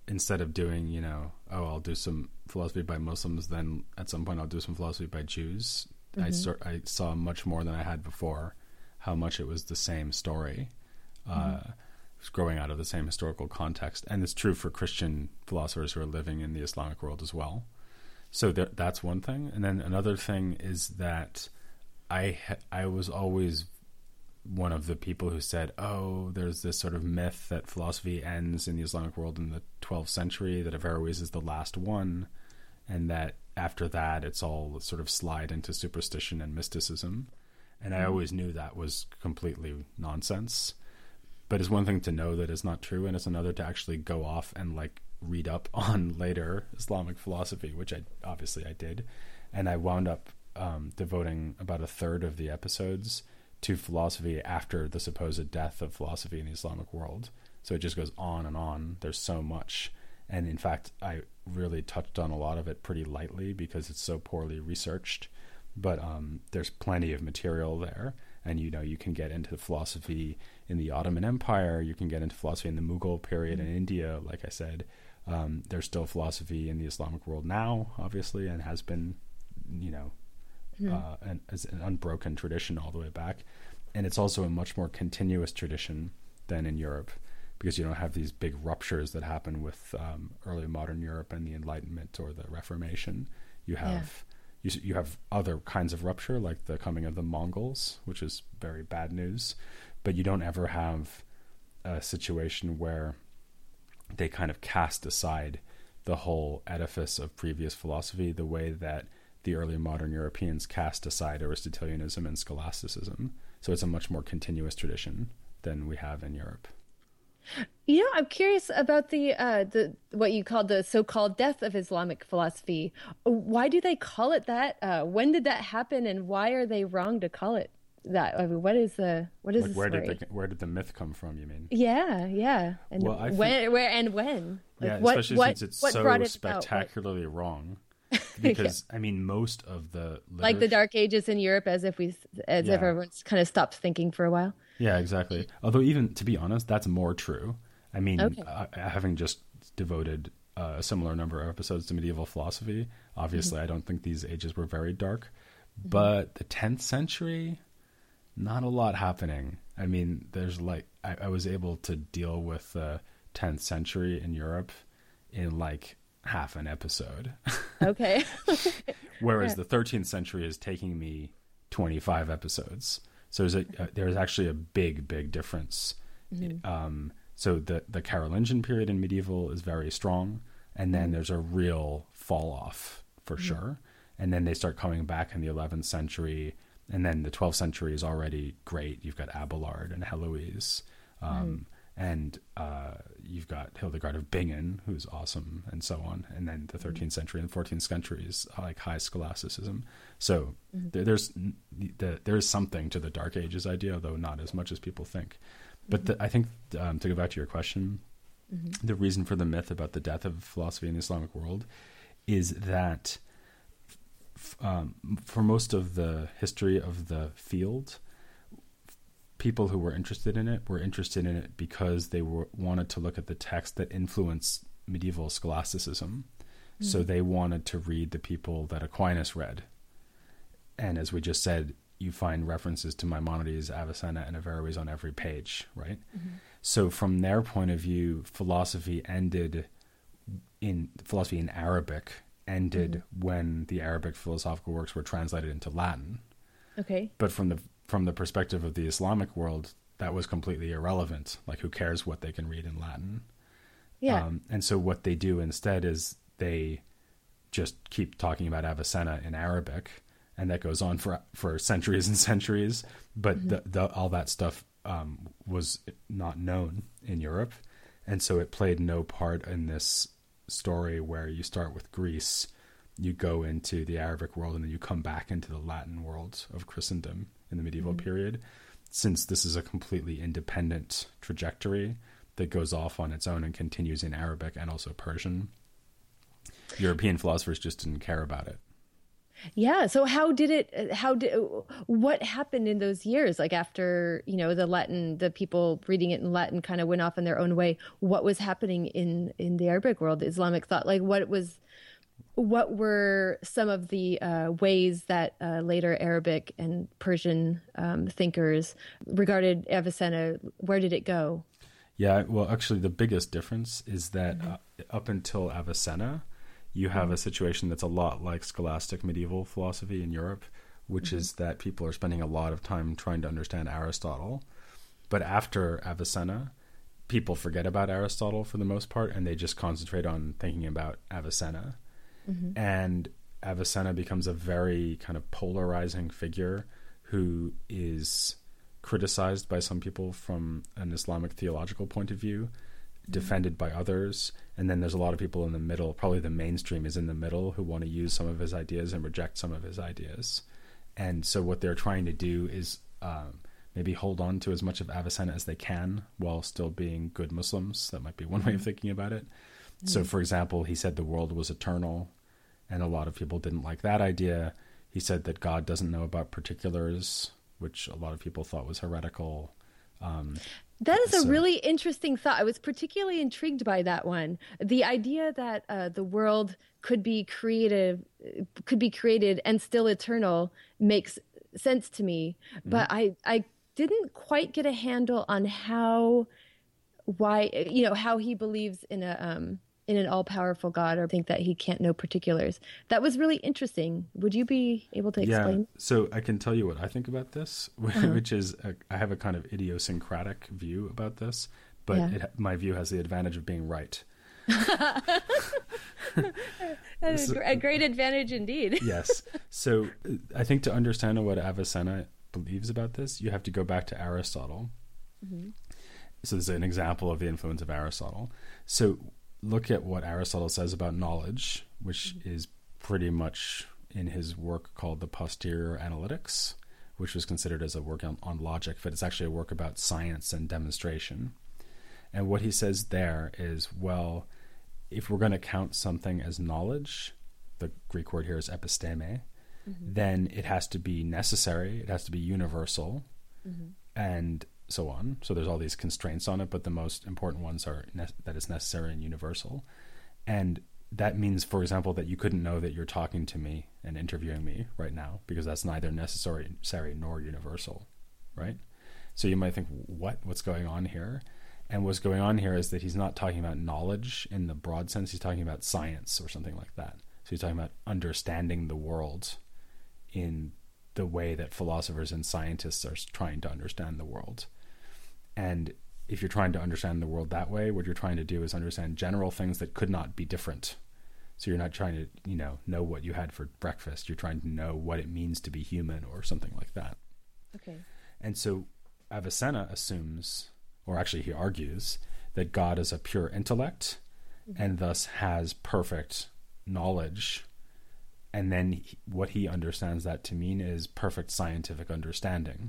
instead of doing, you know, oh, I'll do some philosophy by Muslims, then at some point I'll do some philosophy by Jews. Mm-hmm. I, sort, I saw much more than I had before, how much it was the same story, mm-hmm. uh, growing out of the same historical context. And it's true for Christian philosophers who are living in the Islamic world as well. So there, that's one thing. And then another thing is that I ha- I was always one of the people who said, oh, there's this sort of myth that philosophy ends in the Islamic world in the twelfth century, that Averroes is the last one, and that after that it's all sort of slide into superstition and mysticism. And I always knew that was completely nonsense. But it's one thing to know that it's not true, and it's another to actually go off and like read up on later Islamic philosophy, which I obviously I did. And I wound up um, devoting about a third of the episodes to philosophy after the supposed death of philosophy in the Islamic world. So it just goes on and on. There's so much. And in fact, I really touched on a lot of it pretty lightly because it's so poorly researched. But um, there's plenty of material there. And, you know, you can get into philosophy in the Ottoman Empire. You can get into philosophy in the Mughal period in India, like I said. Um, there's still philosophy in the Islamic world now, obviously, and has been, you know, mm. uh, an, as an unbroken tradition all the way back. And it's also a much more continuous tradition than in Europe, because you don't have these big ruptures that happen with um, early modern Europe and the Enlightenment or the Reformation. You have yeah. you, you have other kinds of rupture, like the coming of the Mongols, which is very bad news. But you don't ever have a situation where they kind of cast aside the whole edifice of previous philosophy the way that the early modern Europeans cast aside Aristotelianism and scholasticism. So it's a much more continuous tradition than we have in Europe. You know, I'm curious about the uh, the what you called the so-called death of Islamic philosophy. Why do they call it that? Uh, when did that happen, and why are they wrong to call it that? I mean, what is the what is like the where story? did the where did the myth come from? You mean? Yeah, yeah. And well, I when, think, where, and when? Like yeah, what, especially what, since it's what so brought it spectacularly about? wrong. Because yeah. I mean, most of the literature, like the Dark Ages in Europe, as if we, as yeah. if everyone's kind of stopped thinking for a while. Yeah, exactly. Although, even to be honest, that's more true. I mean, okay. uh, having just devoted uh, a similar number of episodes to medieval philosophy, obviously, mm-hmm. I don't think these ages were very dark. Mm-hmm. But the tenth century, not a lot happening. I mean, there's like I, I was able to deal with the tenth century in Europe in like half an episode. Okay. Whereas yeah. the thirteenth century is taking me twenty-five episodes. So there's a, uh, there's actually a big, big difference. Mm-hmm. Um, so the, the Carolingian period in medieval is very strong. And then mm-hmm. there's a real fall off for mm-hmm. sure. And then they start coming back in the eleventh century. And then the twelfth century is already great. You've got Abelard and Heloise. Um, mm-hmm. And uh, you've got Hildegard of Bingen, who's awesome, and so on. And then the thirteenth century and fourteenth century is like high scholasticism. So mm-hmm. there, there's the, there is something to the Dark Ages idea, though not as much as people think. But mm-hmm. the, I think um, to go back to your question, mm-hmm. the reason for the myth about the death of philosophy in the Islamic world is that f- um, for most of the history of the field, people who were interested in it were interested in it because they were wanted to look at the text that influenced medieval scholasticism. Mm-hmm. So they wanted to read the people that Aquinas read. And as we just said, you find references to Maimonides, Avicenna, and Averroes on every page, right? Mm-hmm. So from their point of view, philosophy ended in philosophy in Arabic ended mm-hmm. when the Arabic philosophical works were translated into Latin. Okay. But from the From the perspective of the Islamic world, that was completely irrelevant. Like, who cares what they can read in Latin? Yeah. Um, and so what they do instead is they just keep talking about Avicenna in Arabic, and that goes on for for centuries and centuries. But mm-hmm. the, the, all that stuff um, was not known in Europe, and so it played no part in this story where you start with Greece, you go into the Arabic world, and then you come back into the Latin world of Christendom in the medieval mm-hmm. period, since this is a completely independent trajectory that goes off on its own and continues in Arabic and also Persian. European philosophers just didn't care about it. Yeah. So how did it, how did, what happened in those years? Like after, you know, the Latin, the people reading it in Latin kind of went off in their own way. What was happening in, in the Arabic world, the Islamic thought? Like what was, what were some of the uh, ways that uh, later Arabic and Persian um, thinkers regarded Avicenna? Where did it go? Yeah, well, actually, the biggest difference is that mm-hmm. uh, up until Avicenna, you have mm-hmm. a situation that's a lot like scholastic medieval philosophy in Europe, which mm-hmm. is that people are spending a lot of time trying to understand Aristotle. But after Avicenna, people forget about Aristotle for the most part, and they just concentrate on thinking about Avicenna. Mm-hmm. And Avicenna becomes a very kind of polarizing figure who is criticized by some people from an Islamic theological point of view, mm-hmm. defended by others, and then there's a lot of people in the middle. Probably the mainstream is in the middle who want to use some of his ideas and reject some of his ideas. And so what they're trying to do is um, maybe hold on to as much of Avicenna as they can while still being good Muslims. That might be one way of thinking about it. Mm-hmm. So, for example, he said the world was eternal, and a lot of people didn't like that idea. He said that God doesn't know about particulars, which a lot of people thought was heretical. Um, that is so, a really interesting thought. I was particularly intrigued by that one. The idea that uh, the world could be creative, could be created and still eternal makes sense to me. Mm-hmm. But I, I didn't quite get a handle on how, why, you know, how he believes in a, um, in an all-powerful God, or think that he can't know particulars. That was really interesting. Would you be able to explain? Yeah, so I can tell you what I think about this, uh-huh. which is a, I have a kind of idiosyncratic view about this, but yeah. it, my view has the advantage of being right. That is so, a great advantage indeed. Yes. So I think to understand what Avicenna believes about this, you have to go back to Aristotle. Mm-hmm. So this is an example of the influence of Aristotle. So look at what Aristotle says about knowledge, which mm-hmm. is pretty much in his work called The Posterior Analytics, which was considered as a work on, on logic, but it's actually a work about science and demonstration. And what he says there is, well, if we're going to count something as knowledge, the Greek word here is episteme, mm-hmm. then it has to be necessary, it has to be universal, mm-hmm. and so on. So there's all these constraints on it, but the most important ones are ne- that it's necessary and universal. And that means, for example, that you couldn't know that you're talking to me and interviewing me right now, because that's neither necessary nor universal, right? So you might think, what? What's going on here? And what's going on here is that he's not talking about knowledge in the broad sense. He's talking about science or something like that. So he's talking about understanding the world in the way that philosophers and scientists are trying to understand the world. And if you're trying to understand the world that way, what you're trying to do is understand general things that could not be different. So you're not trying to, you know, know what you had for breakfast. You're trying to know what it means to be human or something like that. Okay. And so Avicenna assumes, or actually he argues, that God is a pure intellect mm-hmm. and thus has perfect knowledge. And then he, what he understands that to mean is perfect scientific understanding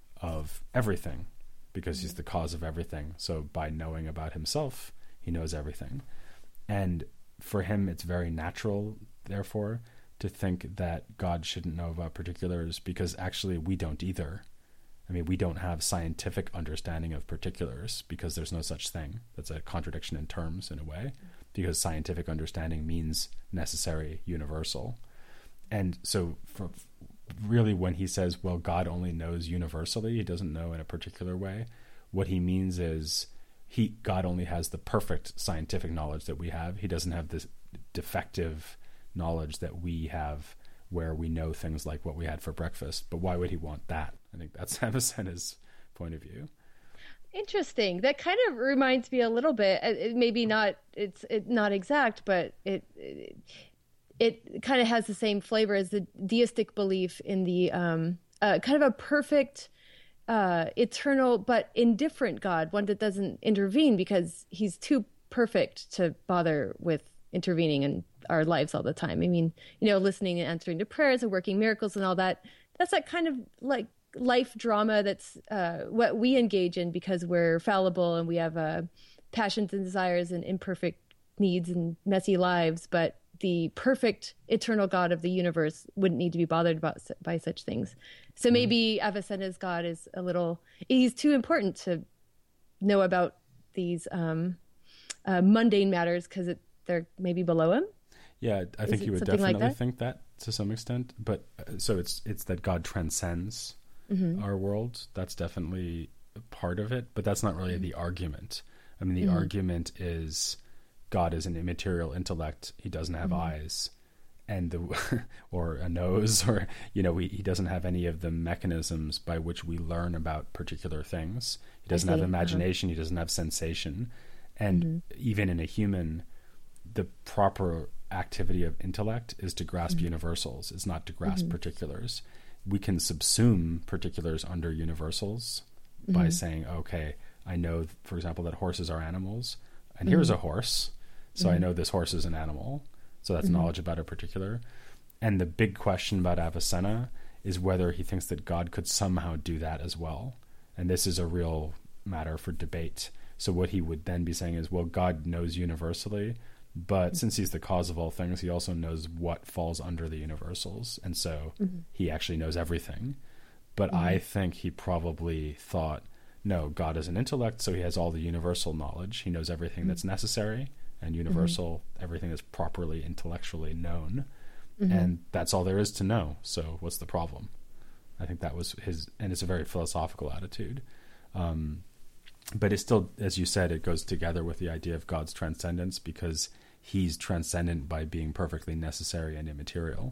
of everything, because he's the cause of everything. So by knowing about himself, he knows everything. And for him, it's very natural, therefore, to think that God shouldn't know about particulars, because actually we don't either. I mean, we don't have scientific understanding of particulars because there's no such thing. That's a contradiction in terms, in a way, because scientific understanding means necessary, universal. And so for really when he says, well, God only knows universally, he doesn't know in a particular way, what he means is he God only has the perfect scientific knowledge that we have. He doesn't have this defective knowledge that we have where we know things like what we had for breakfast. But why would he want that? I think that's Avicenna's point of view. Interesting. That kind of reminds me a little bit, it, maybe not, it's it, not exact, but it, it it kind of has the same flavor as the deistic belief in the um, uh, kind of a perfect, uh, eternal, but indifferent God, one that doesn't intervene because he's too perfect to bother with intervening in our lives all the time. I mean, you know, listening and answering to prayers and working miracles and all that, that's that kind of like life drama that's uh, what we engage in because we're fallible and we have uh, passions and desires and imperfect needs and messy lives, but the perfect eternal God of the universe wouldn't need to be bothered about by such things. So maybe Avicenna's God is a little, he's too important to know about these um, uh, mundane matters because they're maybe below him. Yeah, I think he would something like definitely that? think that to some extent. But uh, so it's it's that God transcends Mm-hmm. our world. That's definitely part of it, but that's not really the argument. I mean, the Mhm. argument is God is an immaterial intellect. He doesn't have Mhm. eyes and the or a nose, or you know, he, he doesn't have any of the mechanisms by which we learn about particular things. He doesn't have see. Uh-huh. imagination. He doesn't have sensation. And Mhm. even in a human, the proper activity of intellect is to grasp Mhm. universals. It's not to grasp Mhm. particulars. We can subsume particulars under universals by Mhm. saying, okay, I know, for example, that horses are animals, and here's Mhm. a horse, so I Mhm. know this horse is an animal. So that's Mhm. knowledge about a particular. And the big question about Avicenna is whether he thinks that God could somehow do that as well. And this is a real matter for debate. So what he would then be saying is, well, God knows universally, but since he's the cause of all things, he also knows what falls under the universals. And so Mhm. he actually knows everything. But Mhm. I think he probably thought, no, God is an intellect, so he has all the universal knowledge. He knows everything Mhm. that's necessary and universal, everything that's properly intellectually known. Mhm. And that's all there is to know. So what's the problem? I think that was his, and it's a very philosophical attitude. Um, but it's still, as you said, it goes together with the idea of God's transcendence because he's transcendent by being perfectly necessary and immaterial.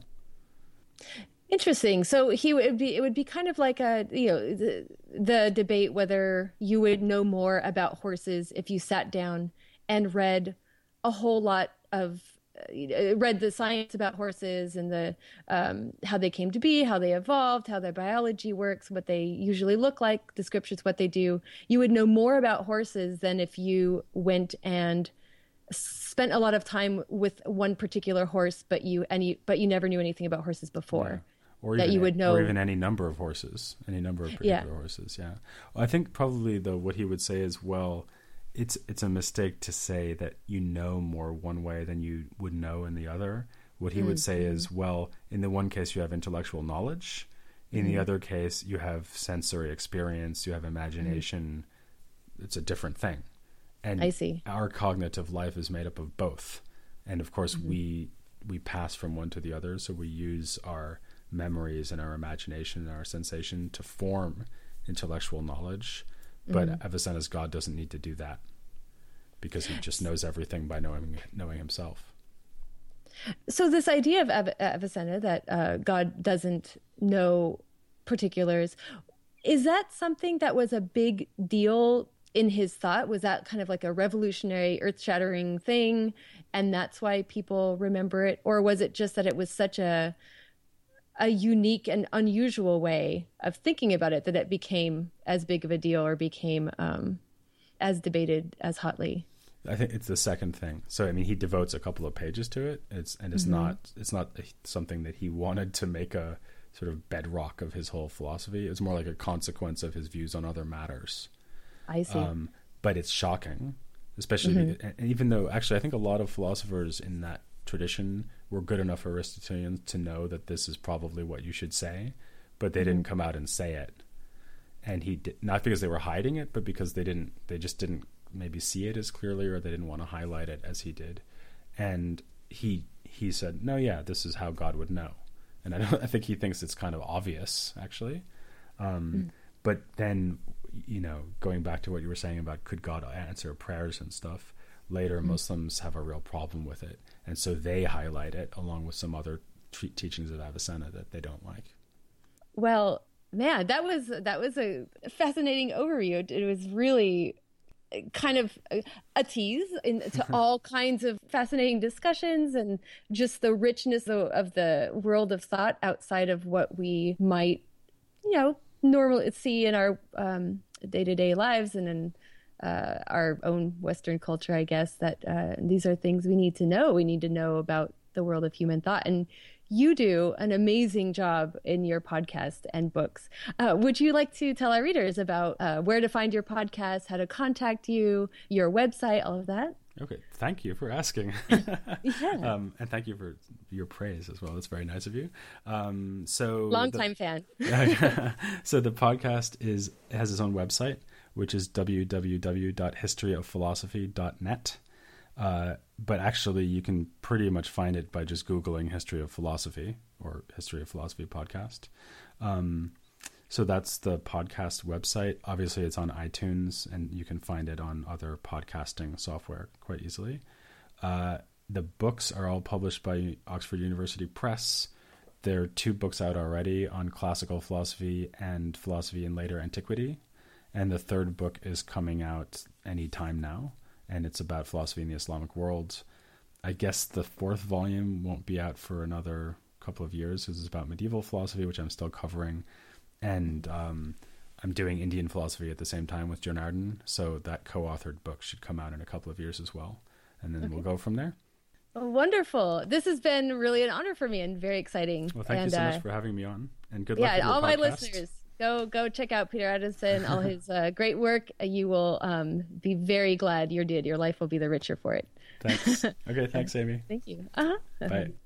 Interesting. So he would be, it would be kind of like a, you know, the, the debate whether you would know more about horses if you sat down and read a whole lot of, uh, read the science about horses and the, um, how they came to be, how they evolved, how their biology works, what they usually look like, descriptions, what they do. You would know more about horses than if you went and spent a lot of time with one particular horse, but you, and you, but you never knew anything about horses before. Yeah. Or that even, you would know, or even any number of horses, any number of particular Yeah. horses. Yeah, well, I think probably though what he would say is, well, it's it's a mistake to say that you know more one way than you would know in the other. What he would say is, well, in the one case you have intellectual knowledge, in the Mhm. other case you have sensory experience, you have imagination. It's a different thing. And I see. our cognitive life is made up of both, and of course Mhm. we we pass from one to the other, so we use our memories and our imagination and our sensation to form intellectual knowledge. But Mhm. Avicenna's God doesn't need to do that because he just knows everything by knowing knowing himself. So this idea of Av- Avicenna that uh, God doesn't know particulars, is that something that was a big deal in his thought? Was that kind of like a revolutionary, earth-shattering thing, and that's why people remember it? Or was it just that it was such a a unique and unusual way of thinking about it that it became as big of a deal or became um, as debated as hotly? I think it's the second thing. So I mean, he devotes a couple of pages to it. It's and it's Mhm. not it's not something that he wanted to make a sort of bedrock of his whole philosophy. It's more like a consequence of his views on other matters. I see. Um, but it's shocking, especially Mhm. because, and even though actually I think a lot of philosophers in that tradition were good enough Aristotelians to know that this is probably what you should say, but they Mhm. didn't come out and say it. And he did, not because they were hiding it, but because they didn't, they just didn't maybe see it as clearly, or they didn't want to highlight it as he did. And he he said, no, yeah, this is how God would know. And I don't, I think he thinks it's kind of obvious, actually. Um, Mm. But then, you know, going back to what you were saying about could God answer prayers and stuff, later Mm. Muslims have a real problem with it. And so they highlight it along with some other t- teachings of Avicenna that they don't like. Well, man, that was that was a fascinating overview. It, it was really kind of a, a tease into all kinds of fascinating discussions and just the richness of, of the world of thought outside of what we might, you know, normally see in our um, day-to-day lives and in uh, our own Western culture, I guess, that uh, these are things we need to know. We need to know about the world of human thought. And you do an amazing job in your podcast and books. Uh, would you like to tell our readers about uh, where to find your podcast, how to contact you, your website, all of that? Okay, thank you for asking. Yeah. um, and thank you for your praise as well. That's very nice of you. Um, so Long the, time fan. So the podcast is has its own website, which is w w w dot history of philosophy dot net. Uh, but actually, you can pretty much find it by just Googling History of Philosophy or History of Philosophy podcast. Um, So that's the podcast website. Obviously, it's on iTunes, and you can find it on other podcasting software quite easily. Uh, the books are all published by Oxford University Press. There are two books out already on classical philosophy and philosophy in later antiquity. And the third book is coming out any time now, and it's about philosophy in the Islamic world. I guess the fourth volume won't be out for another couple of years because it's about medieval philosophy, which I'm still covering. And um, I'm doing Indian philosophy at the same time with Joan Arden, so that co-authored book should come out in a couple of years as well. And then okay. we'll go from there. Oh, wonderful. This has been really an honor for me and very exciting. Well, thank and, you so uh, much for having me on. And good yeah, luck with and your all podcast. my listeners, go go check out Peter Adamson, all his uh, great work. You will um, be very glad you did. Your life will be the richer for it. Thanks. Okay, thanks, Amy. Thank you. Uh-huh. Bye.